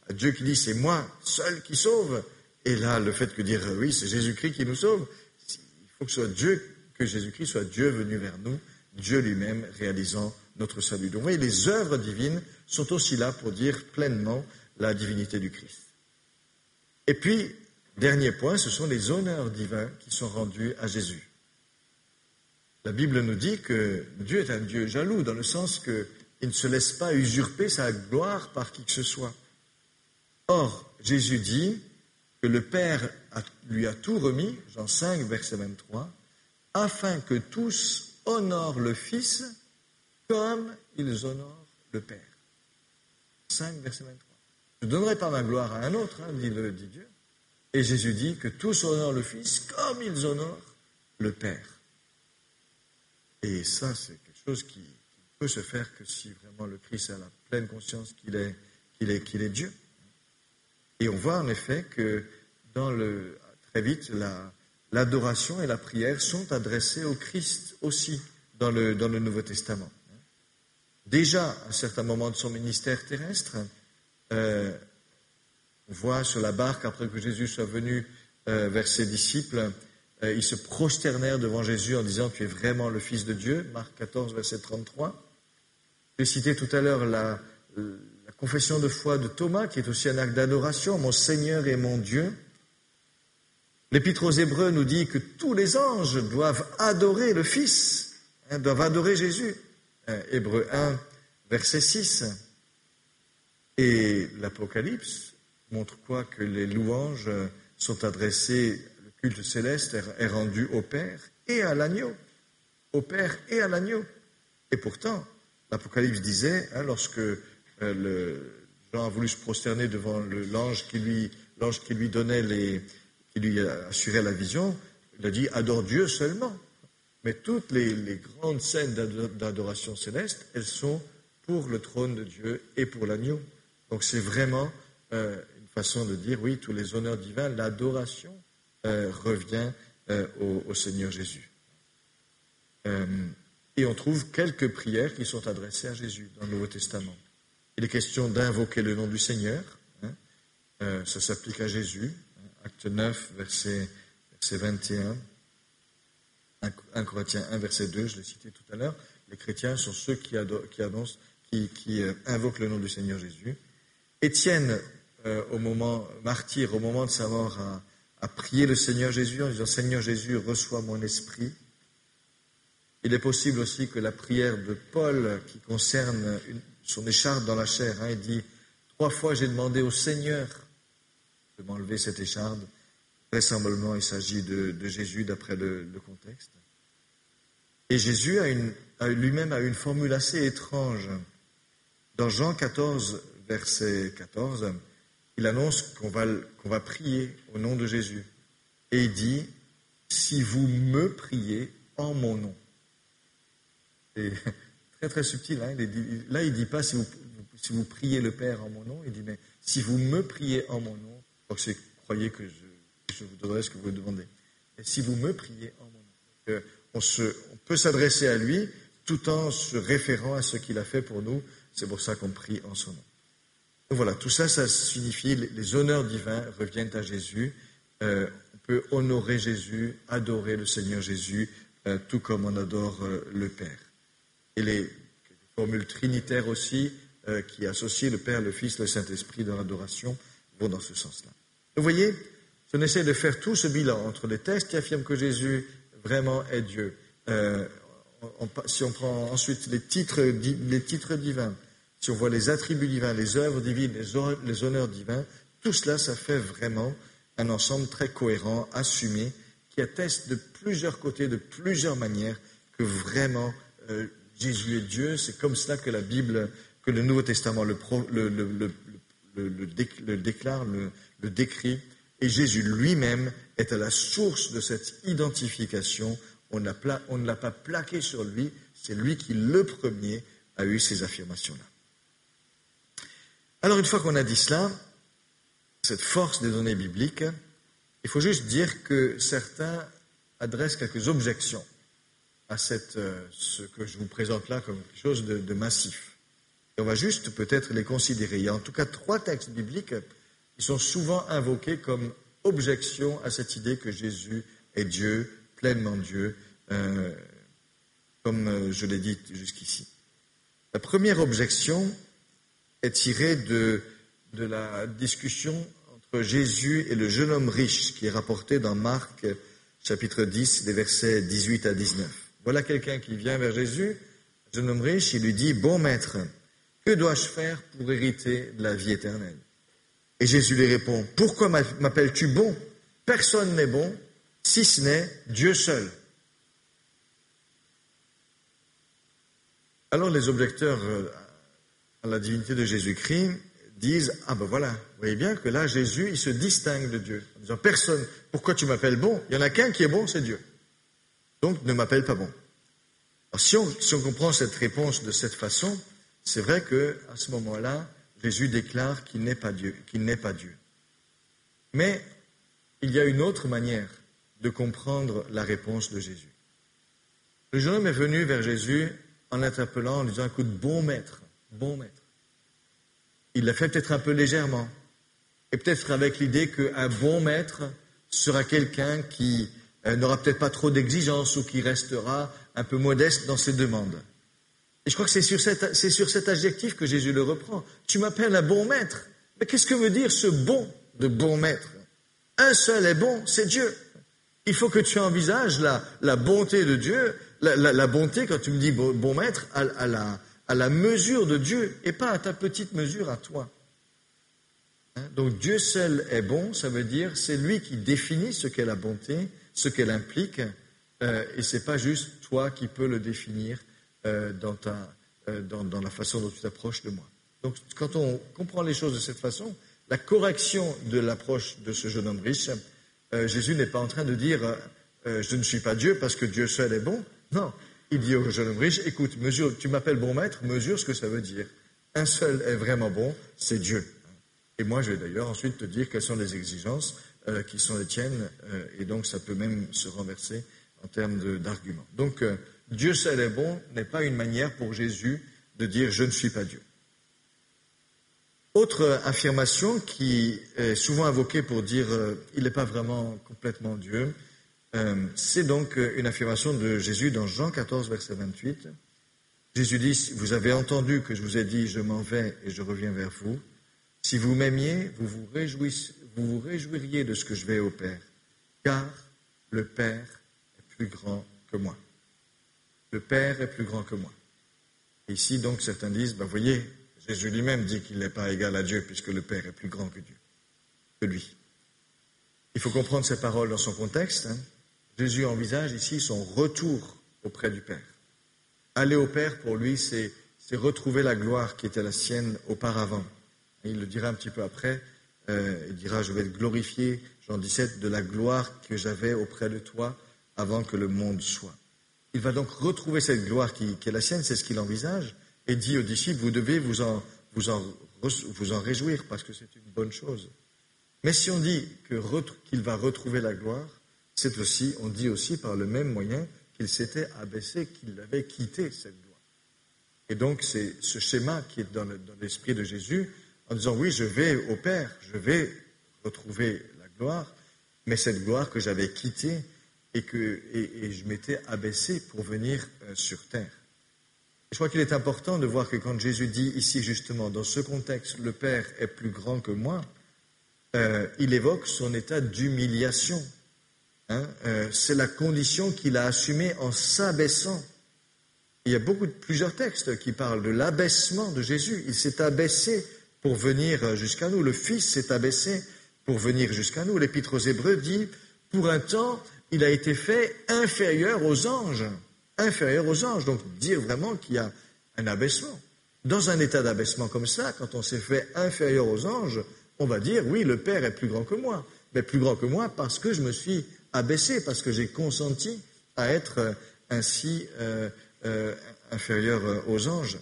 à Dieu qui dit « c'est moi seul qui sauve ». Et là, le fait que dire « oui, c'est Jésus-Christ qui nous sauve », il faut que ce soit Dieu, que Jésus-Christ soit Dieu venu vers nous, Dieu lui-même réalisant notre salut. Donc vous voyez, les œuvres divines sont aussi là pour dire pleinement la divinité du Christ. Et puis, dernier point, ce sont les honneurs divins qui sont rendus à Jésus. La Bible nous dit que Dieu est un Dieu jaloux, dans le sens qu'il ne se laisse pas usurper sa gloire par qui que ce soit. Or, Jésus dit que le Père lui a tout remis, Jean 5, verset 23, afin que tous honorent le Fils comme ils honorent le Père. 5, verset 23. Je ne donnerai pas ma gloire à un autre, dit Dieu. Et Jésus dit que tous honorent le Fils comme ils honorent le Père. Et ça, c'est quelque chose qui ne peut se faire que si vraiment le Christ a la pleine conscience qu'il est Dieu. Et on voit en effet que très vite, l'adoration et la prière sont adressées au Christ aussi dans le Nouveau Testament. Déjà, à un certain moment de son ministère terrestre, on voit sur la barque, après que Jésus soit venu vers ses disciples, ils se prosternèrent devant Jésus en disant « Tu es vraiment le Fils de Dieu », Marc 14, verset 33. J'ai cité tout à l'heure la confession de foi de Thomas, qui est aussi un acte d'adoration, « Mon Seigneur et mon Dieu ». L'Épître aux Hébreux nous dit que tous les anges doivent adorer le Fils, doivent adorer Jésus. Hébreux 1, verset 6. Et l'Apocalypse montre quoi? Que les louanges sont adressées, le culte céleste est rendu au Père et à l'agneau. Au Père et à l'agneau. Et pourtant, l'Apocalypse disait, lorsque Jean a voulu se prosterner devant l'ange qui lui donnait qui lui assurait la vision, il a dit « adore Dieu seulement ». Mais toutes les grandes scènes d'adoration céleste, elles sont pour le trône de Dieu et pour l'agneau. Donc c'est vraiment une façon de dire, oui, tous les honneurs divins, l'adoration revient au Seigneur Jésus. Et on trouve quelques prières qui sont adressées à Jésus dans le Nouveau Testament. Il est question d'invoquer le nom du Seigneur, ça s'applique à Jésus, acte 9, verset 21. 1 Corinthiens 1, verset 2, je l'ai cité tout à l'heure, les chrétiens sont ceux qui invoquent le nom du Seigneur Jésus. Étienne, martyr, au moment de sa mort, a prié le Seigneur Jésus en disant « Seigneur Jésus, reçois mon esprit ». Il est possible aussi que la prière de Paul, qui concerne son écharpe dans la chair, il dit « 3 fois j'ai demandé au Seigneur de m'enlever cette écharpe ». Vraisemblablement, il s'agit de Jésus d'après le contexte. Et Jésus lui-même a une formule assez étrange. Dans Jean 14, verset 14, il annonce qu'on va prier au nom de Jésus. Et il dit « si vous me priez en mon nom ». C'est très très subtil. Là, il ne dit pas si vous priez le Père en mon nom, il dit « mais si vous me priez en mon nom », donc c'est croyez que je vous donnerai ce que vous demandez. Et si vous me priez en mon nom. On peut s'adresser à lui tout en se référant à ce qu'il a fait pour nous. C'est pour ça qu'on prie en son nom. Donc voilà, tout ça, ça signifie les honneurs divins reviennent à Jésus. On peut honorer Jésus, adorer le Seigneur Jésus, tout comme on adore le Père. Et les formules trinitaires aussi, qui associent le Père, le Fils, le Saint-Esprit dans l'adoration, vont dans ce sens-là. Vous voyez, si on essaie de faire tout ce bilan entre les textes qui affirment que Jésus vraiment est Dieu, si on prend ensuite les titres divins, si on voit les attributs divins, les œuvres divines, les honneurs divins, tout cela, ça fait vraiment un ensemble très cohérent, assumé, qui atteste de plusieurs côtés, de plusieurs manières, que vraiment Jésus est Dieu. C'est comme cela que la Bible, que le Nouveau Testament le déclare, le décrit. Et Jésus lui-même est à la source de cette identification. On ne l'a pas plaqué sur lui, c'est lui qui, le premier, a eu ces affirmations-là. Alors, une fois qu'on a dit cela, cette force des données bibliques, il faut juste dire que certains adressent quelques objections à ce que je vous présente là comme quelque chose de massif. Et on va juste peut-être les considérer. Il y a en tout cas 3 textes bibliques qui sont souvent invoqués comme objection à cette idée que Jésus est Dieu, pleinement Dieu, comme je l'ai dit jusqu'ici. La première objection est tirée de la discussion entre Jésus et le jeune homme riche qui est rapporté dans Marc chapitre 10, les versets 18 à 19. Voilà quelqu'un qui vient vers Jésus, un jeune homme riche, il lui dit « Bon maître, que dois-je faire pour hériter de la vie éternelle ?» Et Jésus lui répond « Pourquoi m'appelles-tu bon? Personne n'est bon, si ce n'est Dieu seul. » Alors les objecteurs à la divinité de Jésus-Christ disent « Ah ben voilà, vous voyez bien que là Jésus, il se distingue de Dieu. » En disant « Personne, pourquoi tu m'appelles bon? Il n'y en a qu'un qui est bon, c'est Dieu. Donc ne m'appelle pas bon. » Alors si on comprend cette réponse de cette façon, c'est vrai qu'à ce moment-là, Jésus déclare qu'il n'est pas Dieu, Mais il y a une autre manière de comprendre la réponse de Jésus. Le jeune homme est venu vers Jésus en l'interpellant, en lui disant « Écoute, bon maître. » Il l'a fait peut-être un peu légèrement, et peut-être avec l'idée qu'un bon maître sera quelqu'un qui n'aura peut-être pas trop d'exigences ou qui restera un peu modeste dans ses demandes. Et je crois que c'est sur cet adjectif que Jésus le reprend. Tu m'appelles un bon maître. Mais qu'est-ce que veut dire ce bon de bon maître? Un seul est bon, c'est Dieu. Il faut que tu envisages la bonté de Dieu, la bonté, quand tu me dis bon maître, à la mesure de Dieu et pas à ta petite mesure à toi. Donc Dieu seul est bon, ça veut dire c'est lui qui définit ce qu'est la bonté, ce qu'elle implique, et c'est pas juste toi qui peux le définir dans la façon dont tu t'approches de moi. Donc quand on comprend les choses de cette façon, la correction de l'approche de ce jeune homme riche, Jésus n'est pas en train de dire je ne suis pas Dieu parce que Dieu seul est bon. Non, il dit au jeune homme riche, écoute, tu m'appelles bon maître, mesure ce que ça veut dire. Un seul est vraiment bon, c'est Dieu. Et moi, je vais d'ailleurs ensuite te dire quelles sont les exigences qui sont les tiennes, et donc ça peut même se renverser en termes d'arguments. Donc, Dieu seul est bon n'est pas une manière pour Jésus de dire « je ne suis pas Dieu ». Autre affirmation qui est souvent invoquée pour dire il n'est pas vraiment complètement Dieu, c'est donc une affirmation de Jésus dans Jean 14, verset 28. Jésus dit « Vous avez entendu que je vous ai dit « je m'en vais et je reviens vers vous ». Si vous m'aimiez, vous vous réjouiriez de ce que je vais au Père, car le Père est plus grand que moi. Le Père est plus grand que moi. Et ici, donc, certains disent, vous voyez, Jésus lui-même dit qu'il n'est pas égal à Dieu, puisque le Père est plus grand que Dieu, que lui. Il faut comprendre ces paroles dans son contexte. Jésus envisage ici son retour auprès du Père. Aller au Père, pour lui, c'est retrouver la gloire qui était la sienne auparavant. Et il le dira un petit peu après, il dira, je vais te glorifier, Jean 17, de la gloire que j'avais auprès de toi avant que le monde soit. Il va donc retrouver cette gloire qui est la sienne, c'est ce qu'il envisage, et dit aux disciples, vous devez vous en réjouir, parce que c'est une bonne chose. Mais si on dit qu'il va retrouver la gloire, on dit aussi par le même moyen qu'il s'était abaissé, qu'il avait quitté cette gloire. Et donc c'est ce schéma qui est dans l'esprit de Jésus, en disant, oui, je vais au Père, je vais retrouver la gloire, mais cette gloire que j'avais quittée et je m'étais abaissé pour venir sur terre. Je crois qu'il est important de voir que quand Jésus dit ici, justement, dans ce contexte, le Père est plus grand que moi, il évoque son état d'humiliation. C'est la condition qu'il a assumée en s'abaissant. Il y a plusieurs textes qui parlent de l'abaissement de Jésus. Il s'est abaissé pour venir jusqu'à nous. Le Fils s'est abaissé pour venir jusqu'à nous. L'Épître aux Hébreux dit, pour un temps, il a été fait inférieur aux anges. Inférieur aux anges. Donc, dire vraiment qu'il y a un abaissement. Dans un état d'abaissement comme ça, quand on s'est fait inférieur aux anges, on va dire, oui, le Père est plus grand que moi. Mais plus grand que moi parce que je me suis abaissé, parce que j'ai consenti à être ainsi inférieur aux anges.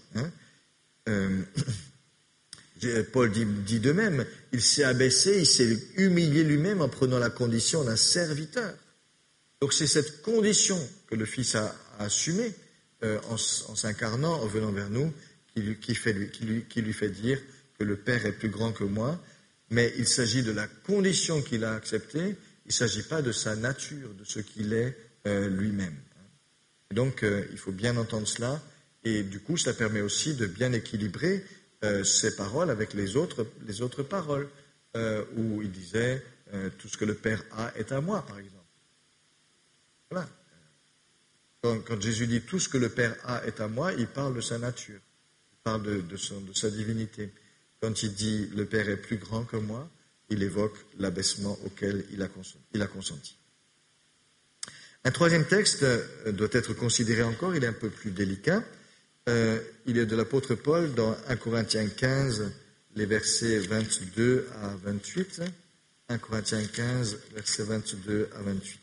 Paul dit de même, il s'est abaissé, il s'est humilié lui-même en prenant la condition d'un serviteur. Donc c'est cette condition que le Fils a assumée en s'incarnant, en venant vers nous, qui lui fait dire que le Père est plus grand que moi, mais il s'agit de la condition qu'il a acceptée, il ne s'agit pas de sa nature, de ce qu'il est lui-même. Et donc, il faut bien entendre cela, et du coup, ça permet aussi de bien équilibrer ces paroles avec les autres paroles, où il disait « tout ce que le Père a est à moi », par exemple. Voilà. Quand Jésus dit « tout ce que le Père a est à moi », il parle de sa nature, il parle de sa divinité. Quand il dit « le Père est plus grand que moi », il évoque l'abaissement auquel il a consenti. Un troisième texte doit être considéré encore, il est un peu plus délicat. Il est de l'apôtre Paul dans 1 Corinthiens 15, les versets 22 à 28. 1 Corinthiens 15, versets 22 à 28.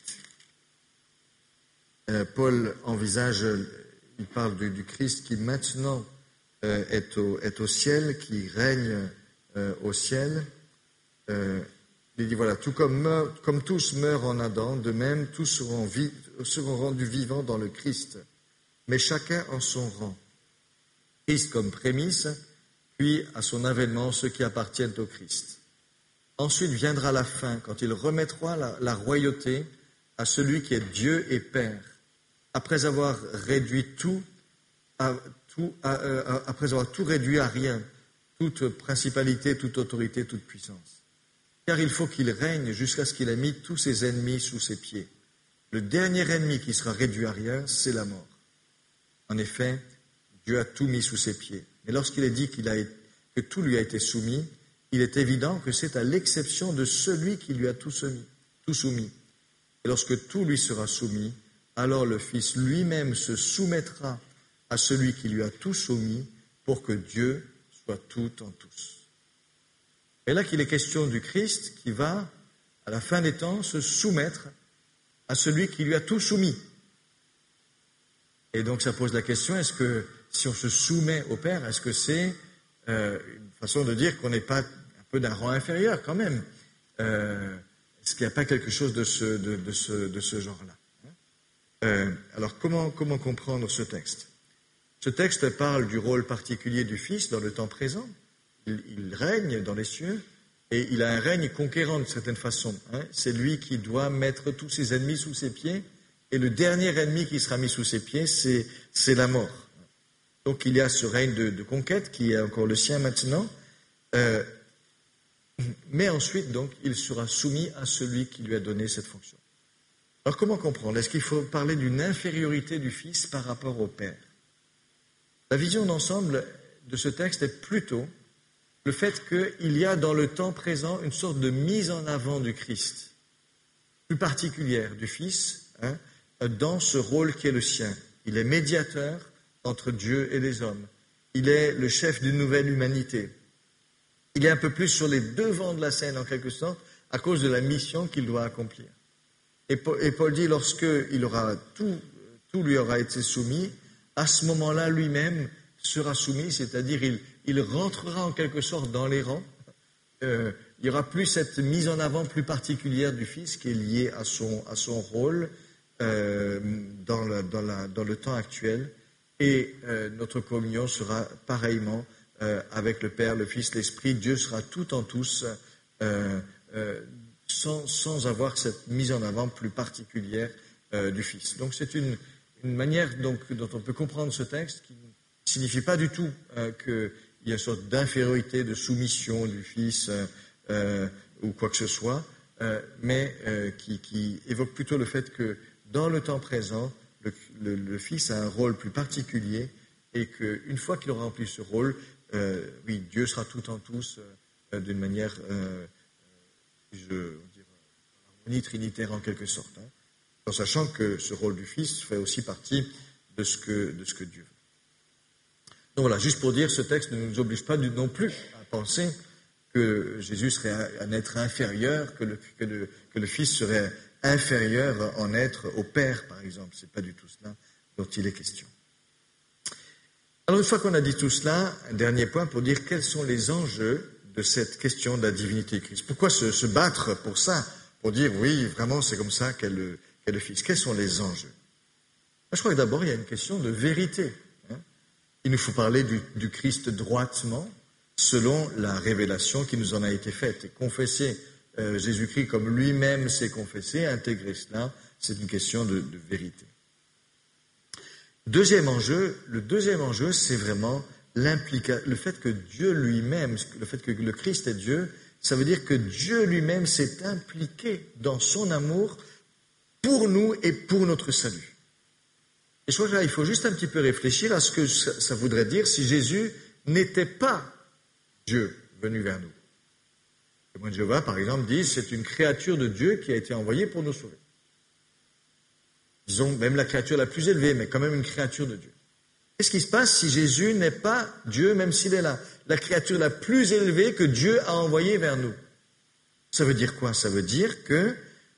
Paul envisage, il parle du Christ qui maintenant est au ciel, qui règne au ciel. Il dit voilà, tout comme tous meurent en Adam, de même tous seront rendus vivants dans le Christ, mais chacun en son rang. Christ comme prémisse, puis à son avènement ceux qui appartiennent au Christ. Ensuite viendra la fin, quand il remettra la royauté à celui qui est Dieu et Père, après avoir après avoir tout réduit à rien, toute principalité, toute autorité, toute puissance. Car il faut qu'il règne jusqu'à ce qu'il ait mis tous ses ennemis sous ses pieds. Le dernier ennemi qui sera réduit à rien, c'est la mort. En effet, Dieu a tout mis sous ses pieds. Mais lorsqu'il est dit que tout lui a été soumis, il est évident que c'est à l'exception de celui qui lui a tout soumis. Et lorsque tout lui sera soumis, alors le Fils lui-même se soumettra à celui qui lui a tout soumis pour que Dieu soit tout en tous. Et là qu'il est question du Christ qui va, à la fin des temps, se soumettre à celui qui lui a tout soumis. Et donc ça pose la question, est-ce que si on se soumet au Père, est-ce que c'est une façon de dire qu'on n'est pas un peu d'un rang inférieur quand même? Est-ce qu'il n'y a pas quelque chose de ce genre-là? Alors comment comprendre ce texte? Ce texte parle du rôle particulier du Fils dans le temps présent. Il règne dans les cieux et il a un règne conquérant de certaine façon. C'est lui qui doit mettre tous ses ennemis sous ses pieds et le dernier ennemi qui sera mis sous ses pieds, c'est la mort. Donc il y a ce règne de conquête qui est encore le sien maintenant, mais ensuite donc il sera soumis à celui qui lui a donné cette fonction. Alors comment comprendre? Est-ce qu'il faut parler d'une infériorité du Fils par rapport au Père? La vision d'ensemble de ce texte est plutôt le fait qu'il y a dans le temps présent une sorte de mise en avant du Christ, plus particulière du Fils, dans ce rôle qui est le sien. Il est médiateur entre Dieu et les hommes. Il est le chef d'une nouvelle humanité. Il est un peu plus sur les devants de la scène, en quelque sorte, à cause de la mission qu'il doit accomplir. Et Paul dit, lorsqu'il aura tout lui aura été soumis, à ce moment-là, lui-même sera soumis, c'est-à-dire il rentrera en quelque sorte dans les rangs. Il n'y aura plus cette mise en avant plus particulière du Fils qui est liée à son rôle dans le temps actuel. Et notre communion sera pareillement avec le Père, le Fils, l'Esprit. Dieu sera tout en tous, sans avoir cette mise en avant plus particulière du Fils. Donc c'est une manière dont on peut comprendre ce texte qui ne signifie pas du tout qu'il y a une sorte d'infériorité, de soumission du Fils ou quoi que ce soit, mais qui évoque plutôt le fait que dans le temps présent, le Fils a un rôle plus particulier et qu'une fois qu'il aura rempli ce rôle, oui, Dieu sera tout en tous d'une manière, harmonie trinitaire en quelque sorte, en sachant que ce rôle du Fils fait aussi partie de ce que Dieu veut. Donc voilà, juste pour dire, ce texte ne nous oblige pas non plus à penser que Jésus serait un être inférieur, que le Fils serait inférieur en être au Père, par exemple. Ce n'est pas du tout cela dont il est question. Alors, une fois qu'on a dit tout cela, un dernier point pour dire quels sont les enjeux de cette question de la divinité de Christ. Pourquoi se battre pour ça? Pour dire, oui, vraiment, c'est comme ça qu'est le Fils. Quels sont les enjeux? Je crois que d'abord, il y a une question de vérité. Il nous faut parler du Christ droitement, selon la révélation qui nous en a été faite. Et confesser Jésus-Christ comme lui-même s'est confessé, intégrer cela, c'est une question de vérité. Le deuxième enjeu, c'est vraiment le fait que Dieu lui-même, le fait que le Christ est Dieu, ça veut dire que Dieu lui-même s'est impliqué dans son amour pour nous et pour notre salut. Et je crois que là, il faut juste un petit peu réfléchir à ce que ça voudrait dire si Jésus n'était pas Dieu venu vers nous. Les témoins de Jéhovah, par exemple, disent c'est une créature de Dieu qui a été envoyée pour nous sauver. Disons, même la créature la plus élevée, mais quand même une créature de Dieu. Qu'est-ce qui se passe si Jésus n'est pas Dieu, même s'il est là? La créature la plus élevée que Dieu a envoyée vers nous. Ça veut dire quoi? Ça veut dire que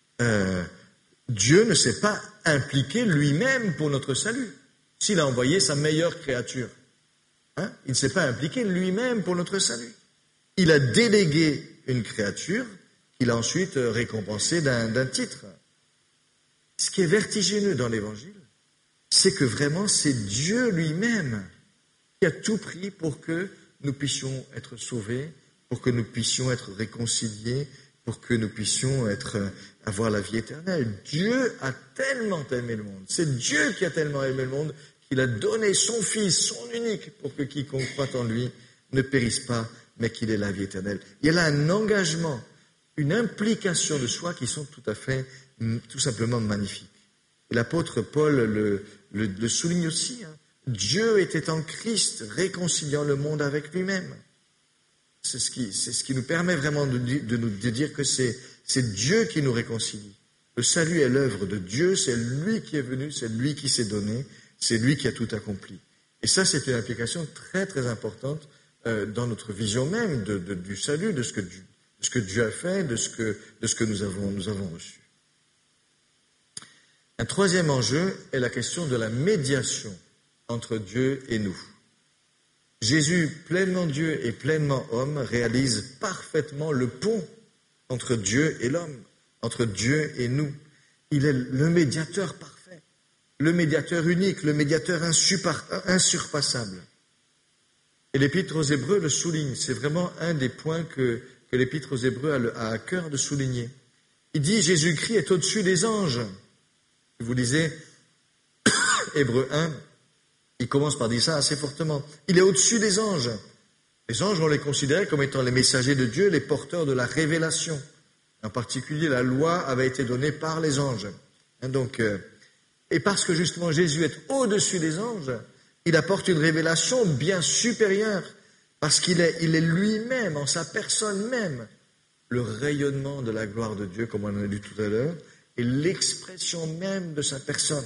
Dieu ne s'est pas impliqué lui-même pour notre salut. S'il a envoyé sa meilleure créature, il ne s'est pas impliqué lui-même pour notre salut. Il a délégué une créature qu'il a ensuite récompensée d'un titre. Ce qui est vertigineux dans l'Évangile, c'est que vraiment c'est Dieu lui-même qui a tout pris pour que nous puissions être sauvés, pour que nous puissions être réconciliés, pour que nous puissions avoir la vie éternelle. Dieu a tellement aimé le monde, c'est Dieu qui a tellement aimé le monde qu'il a donné son Fils, son unique, pour que quiconque croit en lui ne périsse pas, mais qu'il ait la vie éternelle. Il y a là un engagement, une implication de soi qui sont tout simplement magnifiques. Et l'apôtre Paul le souligne aussi. Dieu était en Christ, réconciliant le monde avec lui-même. C'est ce qui nous permet vraiment de dire que c'est Dieu qui nous réconcilie. Le salut est l'œuvre de Dieu, c'est lui qui est venu, c'est lui qui s'est donné, c'est lui qui a tout accompli. Et ça, c'est une implication très très importante dans notre vision même du salut, de ce que Dieu a fait, de ce que nous avons reçu. Un troisième enjeu est la question de la médiation entre Dieu et nous. Jésus, pleinement Dieu et pleinement homme, réalise parfaitement le pont entre Dieu et l'homme, entre Dieu et nous. Il est le médiateur parfait, le médiateur unique, le médiateur insurpassable. Et l'Épître aux Hébreux le souligne. C'est vraiment un des points que l'Épître aux Hébreux a à cœur de souligner. Il dit Jésus-Christ est au-dessus des anges. Vous lisez Hébreux 1, il commence par dire ça assez fortement. Il est au-dessus des anges. Les anges, on les considérait comme étant les messagers de Dieu, les porteurs de la révélation. En particulier, la loi avait été donnée par les anges. Et parce que justement Jésus est au-dessus des anges, il apporte une révélation bien supérieure, parce qu'il est lui-même, en sa personne même, le rayonnement de la gloire de Dieu, comme on en a dit tout à l'heure, et l'expression même de sa personne.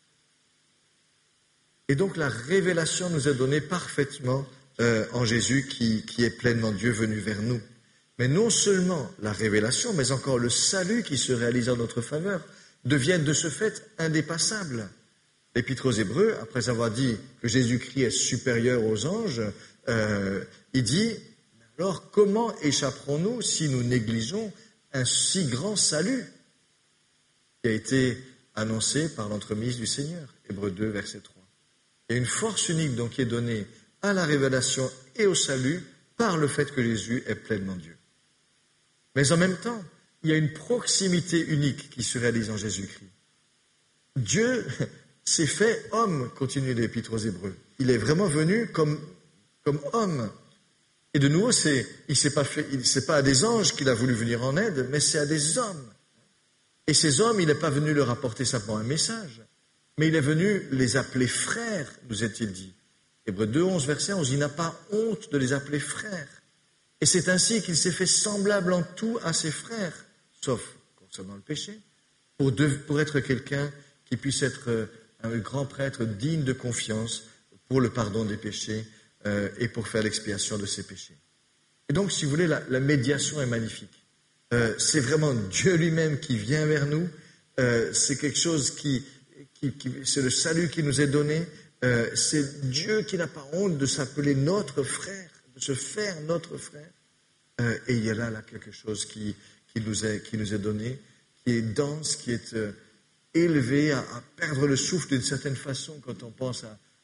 Et donc la révélation nous est donnée parfaitement en Jésus qui est pleinement Dieu venu vers nous. Mais non seulement la révélation, mais encore le salut qui se réalise en notre faveur deviennent de ce fait indépassables. L'Épître aux Hébreux, après avoir dit que Jésus-Christ est supérieur aux anges, il dit « Alors comment échapperons-nous si nous négligeons un si grand salut ?» qui a été annoncé par l'entremise du Seigneur, Hébreux 2, verset 3. Il y a une force unique donc qui est donnée à la révélation et au salut par le fait que Jésus est pleinement Dieu. Mais en même temps, il y a une proximité unique qui se réalise en Jésus-Christ. Dieu s'est fait homme, continue l'Épître aux Hébreux. Il est vraiment venu comme homme. Et de nouveau, c'est pas à des anges qu'il a voulu venir en aide, mais c'est à des hommes. Et ces hommes, il n'est pas venu leur apporter simplement un message, mais il est venu les appeler frères, nous est-il dit. Hébreux 2, 11, verset 11, il n'a pas honte de les appeler frères. Et c'est ainsi qu'il s'est fait semblable en tout à ses frères, sauf concernant le péché, pour être quelqu'un qui puisse être un grand prêtre digne de confiance pour le pardon des péchés et pour faire l'expiation de ses péchés. Et donc, si vous voulez, la médiation est magnifique. C'est vraiment Dieu lui-même qui vient vers nous. C'est quelque chose c'est le salut qui nous est donné. C'est Dieu qui n'a pas honte de s'appeler notre frère, de se faire notre frère. Et il y a là quelque chose qui nous est donné, qui est dense, qui est élevé à perdre le souffle d'une certaine façon quand on pense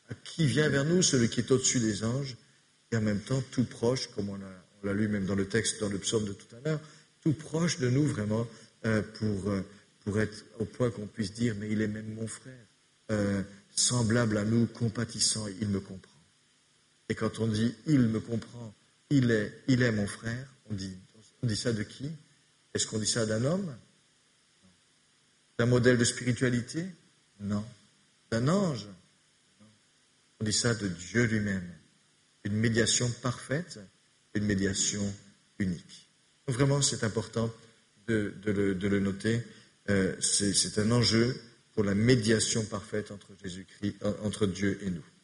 à qui vient vers nous, celui qui est au-dessus des anges, et en même temps tout proche, comme on l'a lu même dans le texte, dans le psaume de tout à l'heure, tout proche de nous vraiment pour être au point qu'on puisse dire, mais il est même mon frère, semblable à nous, compatissant, il me comprend. Et quand on dit « il me comprend », il est mon frère, on dit ça de qui? Est-ce qu'on dit ça d'un homme? D'un modèle de spiritualité? Non. D'un ange? Non. On dit ça de Dieu lui-même. Une médiation parfaite, une médiation unique. Donc vraiment, c'est important de le noter. C'est un enjeu pour la médiation parfaite entre Jésus-Christ, entre Dieu et nous.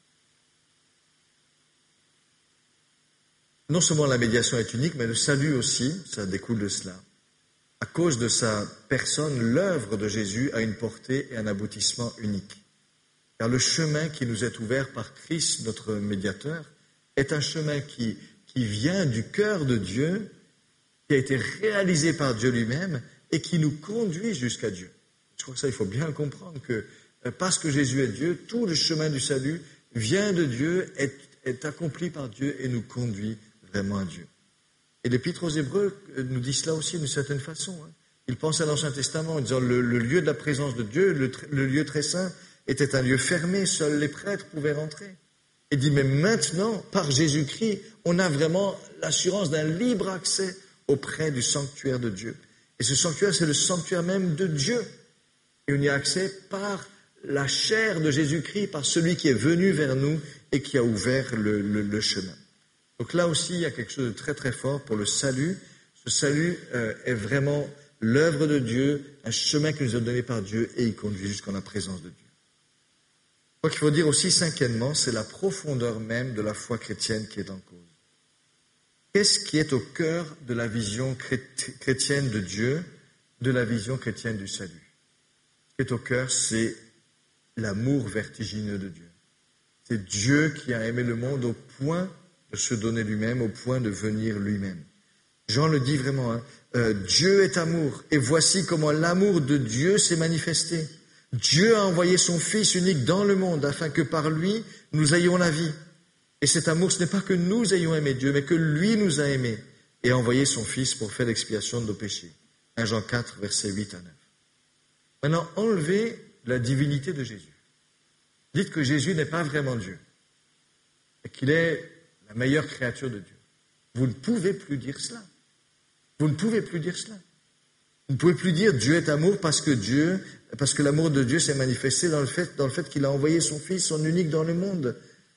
Non seulement la médiation est unique, mais le salut aussi, ça découle de cela. À cause de sa personne, l'œuvre de Jésus a une portée et un aboutissement unique. Car le chemin qui nous est ouvert par Christ, notre médiateur, est un chemin qui vient du cœur de Dieu, qui a été réalisé par Dieu lui-même et qui nous conduit jusqu'à Dieu. Je crois que ça, il faut bien comprendre que parce que Jésus est Dieu, tout le chemin du salut vient de Dieu, est accompli par Dieu et nous conduit vraiment à Dieu. Et l'Épître aux Hébreux nous dit cela aussi d'une certaine façon. Il pense à l'Ancien Testament en disant le lieu de la présence de Dieu, le lieu très saint, était un lieu fermé, seuls les prêtres pouvaient rentrer. Et dit, mais maintenant, par Jésus-Christ, on a vraiment l'assurance d'un libre accès auprès du sanctuaire de Dieu. Et ce sanctuaire, c'est le sanctuaire même de Dieu. Et on y a accès par la chair de Jésus-Christ, par celui qui est venu vers nous et qui a ouvert le chemin. Donc là aussi, il y a quelque chose de très très fort pour le salut. Ce salut est vraiment l'œuvre de Dieu, un chemin qui nous est donné par Dieu et il conduit jusqu'en la présence de Dieu. Je crois qu'il faut dire aussi, cinquièmement, c'est la profondeur même de la foi chrétienne qui est en cause. Qu'est-ce qui est au cœur de la vision chrétienne de Dieu, de la vision chrétienne du salut? Ce qui est au cœur, c'est l'amour vertigineux de Dieu. C'est Dieu qui a aimé le monde au point de se donner lui-même, au point de venir lui-même. Jean le dit vraiment, Dieu est amour, et voici comment l'amour de Dieu s'est manifesté. Dieu a envoyé son Fils unique dans le monde, afin que par lui, nous ayons la vie. Et cet amour, ce n'est pas que nous ayons aimé Dieu, mais que lui nous a aimés, et a envoyé son Fils pour faire l'expiation de nos péchés. 1 Jean 4, versets 8 à 9. Maintenant, enlevez la divinité de Jésus. Dites que Jésus n'est pas vraiment Dieu, et qu'il est la meilleure créature de Dieu. Vous ne pouvez plus dire cela. Vous ne pouvez plus dire cela. Vous ne pouvez plus dire Dieu est amour parce que l'amour de Dieu s'est manifesté dans le fait qu'il a envoyé son Fils, son unique dans le monde,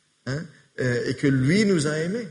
et que lui nous a aimés.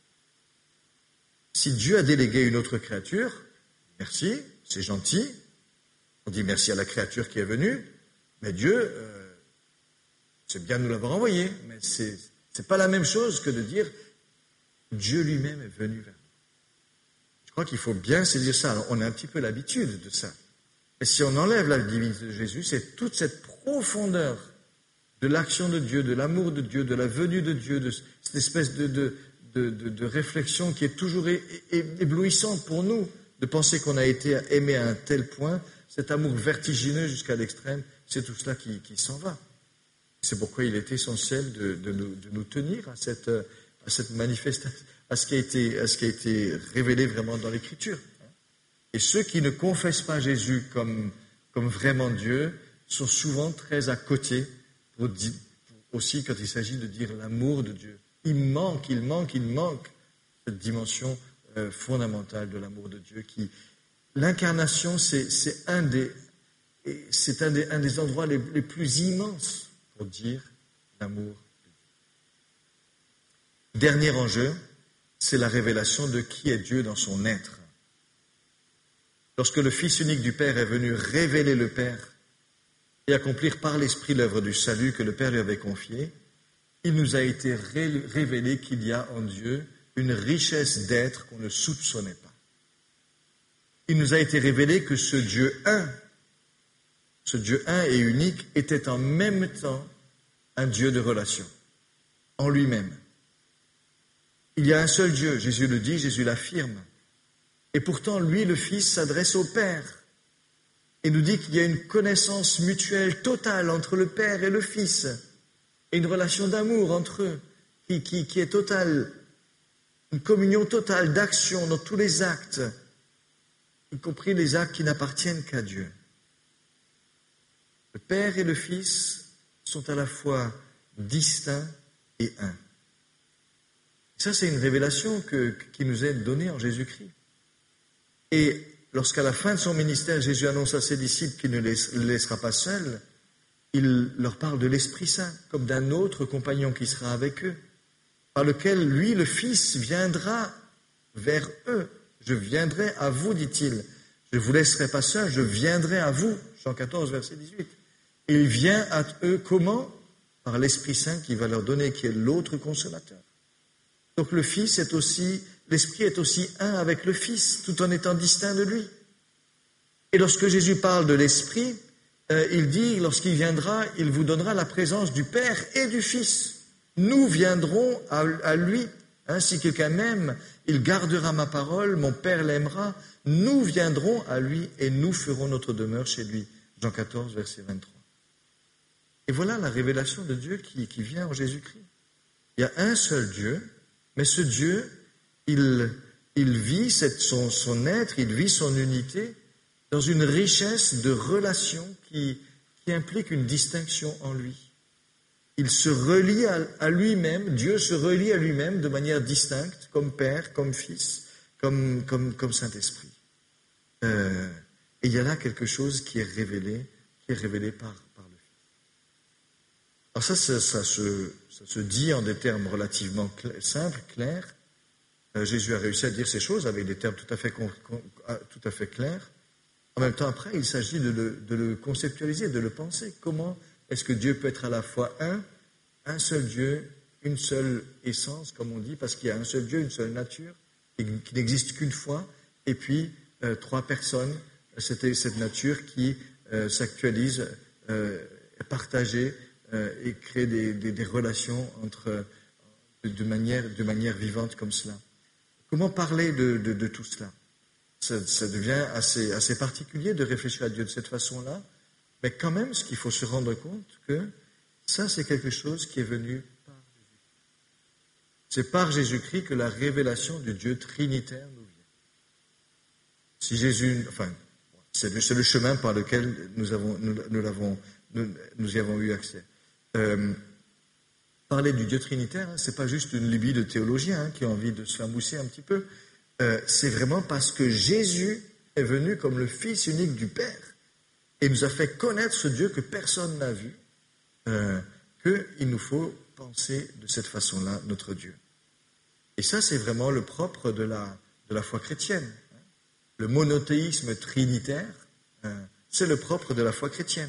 Si Dieu a délégué une autre créature, merci, c'est gentil. On dit merci à la créature qui est venue, mais Dieu, c'est bien de nous l'avoir envoyé, mais c'est pas la même chose que de dire Dieu lui-même est venu vers nous. Je crois qu'il faut bien saisir ça. Alors, on a un petit peu l'habitude de ça. Et si on enlève la divinité de Jésus, c'est toute cette profondeur de l'action de Dieu, de l'amour de Dieu, de la venue de Dieu, de cette espèce de réflexion qui est toujours éblouissante pour nous, de penser qu'on a été aimé à un tel point, cet amour vertigineux jusqu'à l'extrême, c'est tout cela qui s'en va. C'est pourquoi il est essentiel de nous tenir à cette manifestation, à ce qui a été révélé vraiment dans l'Écriture. Et ceux qui ne confessent pas Jésus comme vraiment Dieu sont souvent très à côté aussi quand il s'agit de dire l'amour de Dieu. Il manque cette dimension fondamentale de l'amour de Dieu. L'incarnation, c'est un des endroits les plus immenses pour dire l'amour de Dieu. Dernier enjeu, c'est la révélation de qui est Dieu dans son être. Lorsque le Fils unique du Père est venu révéler le Père et accomplir par l'Esprit l'œuvre du salut que le Père lui avait confiée, il nous a été révélé qu'il y a en Dieu une richesse d'être qu'on ne soupçonnait pas. Il nous a été révélé que ce Dieu un et unique, était en même temps un Dieu de relation, en lui-même. Il y a un seul Dieu, Jésus le dit, Jésus l'affirme. Et pourtant, lui, le Fils, s'adresse au Père et nous dit qu'il y a une connaissance mutuelle totale entre le Père et le Fils. et une relation d'amour entre eux qui est totale, une communion totale d'action dans tous les actes, y compris les actes qui n'appartiennent qu'à Dieu. Le Père et le Fils sont à la fois distincts et un. Ça, c'est une révélation qui nous est donnée en Jésus-Christ. Et lorsqu'à la fin de son ministère, Jésus annonce à ses disciples qu'il ne les laissera pas seuls, il leur parle de l'Esprit Saint, comme d'un autre compagnon qui sera avec eux, par lequel, lui, le Fils, viendra vers eux. Je viendrai à vous, dit-il. Je ne vous laisserai pas seul, je viendrai à vous. Jean 14, verset 18. Et il vient à eux comment? Par l'Esprit Saint qui va leur donner, qui est l'autre consolateur. Donc le Fils est aussi, l'Esprit est aussi un avec le Fils, tout en étant distinct de lui. Et lorsque Jésus parle de l'Esprit, il dit, lorsqu'il viendra, il vous donnera la présence du Père et du Fils. Nous viendrons à lui. Si quelqu'un m'aime, il gardera ma parole, mon Père l'aimera. Nous viendrons à lui et nous ferons notre demeure chez lui. Jean 14, verset 23. Et voilà la révélation de Dieu qui vient en Jésus-Christ. Il y a un seul Dieu, mais ce Dieu, il vit son être, il vit son unité dans une richesse de relations qui implique une distinction en lui. Il se relie à lui-même, Dieu se relie à lui-même de manière distincte, comme Père, comme Fils, comme Saint-Esprit. Et il y a là quelque chose qui est révélé par le Fils. Alors ça se dit en des termes relativement simples, clairs. Jésus a réussi à dire ces choses avec des termes tout à fait clairs. En même temps, après, il s'agit de le conceptualiser, de le penser. Comment est-ce que Dieu peut être à la fois un seul Dieu, une seule essence, comme on dit, parce qu'il y a un seul Dieu, une seule nature, qui n'existe qu'une fois, et puis trois personnes, cette nature qui s'actualise, est partagée et crée des relations de manière vivante comme cela. Comment parler de tout cela? Ça devient assez particulier de réfléchir à Dieu de cette façon-là, mais quand même, ce qu'il faut se rendre compte que ça, c'est quelque chose qui est venu par Jésus-Christ. C'est par Jésus-Christ que la révélation du Dieu trinitaire nous vient. Si Jésus, c'est le chemin par lequel nous y avons eu accès. Parler du Dieu trinitaire, c'est pas juste une lubie de théologien qui a envie de se faire mousser un petit peu. C'est vraiment parce que Jésus est venu comme le Fils unique du Père et nous a fait connaître ce Dieu que personne n'a vu, qu'il nous faut penser de cette façon-là notre Dieu. Et ça, c'est vraiment le propre de la foi chrétienne. Le monothéisme trinitaire, c'est le propre de la foi chrétienne.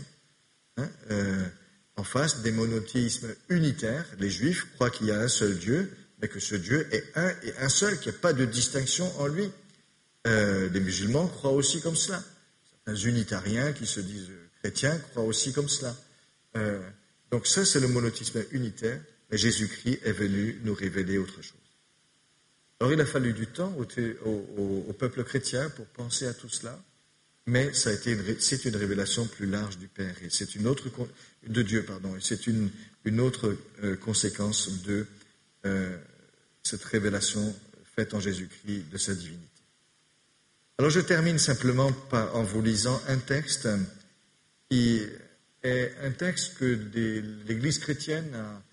En face des monothéismes unitaires, les Juifs croient qu'il y a un seul Dieu, mais que ce Dieu est un et un seul, qu'il n'y a pas de distinction en lui. Les musulmans croient aussi comme cela. Certains unitariens qui se disent chrétiens croient aussi comme cela. Donc ça, c'est le monothéisme unitaire, mais Jésus-Christ est venu nous révéler autre chose. Alors il a fallu du temps au peuple chrétien pour penser à tout cela, mais c'est une révélation plus large du Père, et c'est de Dieu, et c'est une autre conséquence de cette révélation faite en Jésus-Christ de sa divinité. Alors je termine simplement en vous lisant un texte qui est un texte auquel l'Église chrétienne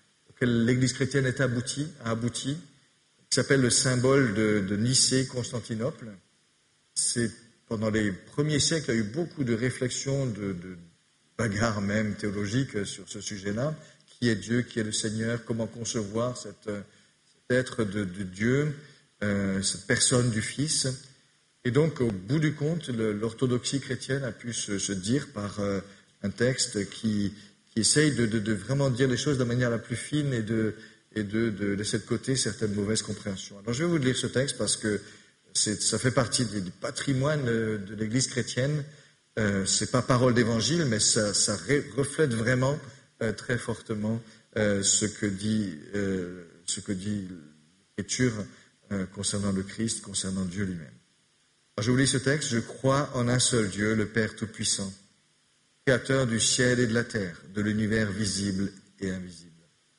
a abouti, qui s'appelle le symbole de Nicée, Constantinople. Pendant les premiers siècles, il y a eu beaucoup de réflexions, de bagarres même théologiques sur ce sujet-là. Qui est Dieu, qui est le Seigneur, comment concevoir cet être de Dieu, cette personne du Fils. Et donc, au bout du compte, l'orthodoxie chrétienne a pu se dire par un texte qui essaye de vraiment dire les choses de la manière la plus fine et de laisser de côté certaines mauvaises compréhensions. Alors, je vais vous lire ce texte parce que ça fait partie du patrimoine de l'Église chrétienne. C'est pas parole d'évangile, mais ça reflète vraiment très fortement ce que dit l'Écriture concernant le Christ, concernant Dieu lui-même. Alors, je vous lis ce texte. Je crois en un seul Dieu, le Père Tout-Puissant, créateur du ciel et de la terre, de l'univers visible et invisible.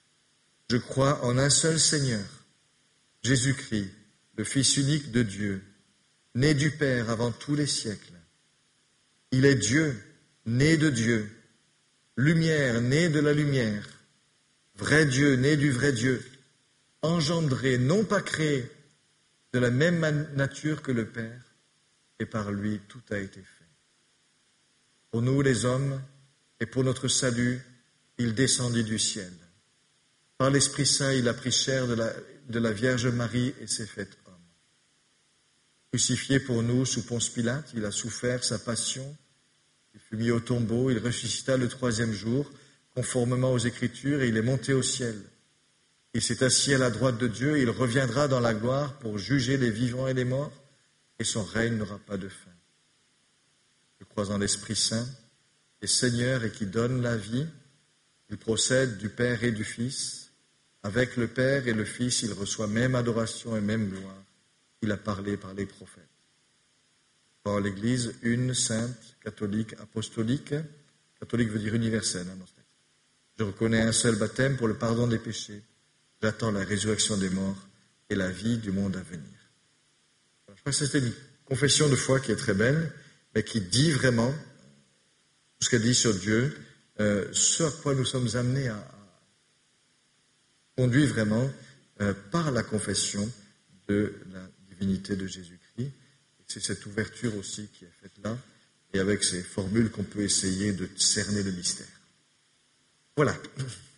Je crois en un seul Seigneur, Jésus-Christ, le Fils unique de Dieu, né du Père avant tous les siècles. Il est Dieu, né de Dieu, lumière, né de la lumière, vrai Dieu, né du vrai Dieu, engendré, non pas créé, de la même nature que le Père, et par lui tout a été fait. Pour nous les hommes, et pour notre salut, il descendit du ciel. Par l'Esprit Saint, il a pris chair de la Vierge Marie et s'est fait homme. Crucifié pour nous sous Ponce Pilate, il a souffert sa passion, il fut mis au tombeau, il ressuscita le 3e jour, conformément aux Écritures, et il est monté au ciel. Il s'est assis à la droite de Dieu, et il reviendra dans la gloire pour juger les vivants et les morts, et son règne n'aura pas de fin. Je crois en l'Esprit Saint, qui est Seigneur et qui donne la vie. Il procède du Père et du Fils. Avec le Père et le Fils, il reçoit même adoration et même gloire. Il a parlé par les prophètes. Par l'Église, une, sainte, catholique, apostolique. Catholique veut dire universelle. Dans ce texte. Je reconnais un seul baptême pour le pardon des péchés. J'attends la résurrection des morts et la vie du monde à venir. Je crois que c'était une confession de foi qui est très belle, mais qui dit vraiment tout ce qu'elle dit sur Dieu, ce à quoi nous sommes amenés à conduire vraiment par la confession de la divinité de Jésus-Christ. C'est cette ouverture aussi qui est faite là, et avec ces formules qu'on peut essayer de cerner le mystère. Voilà.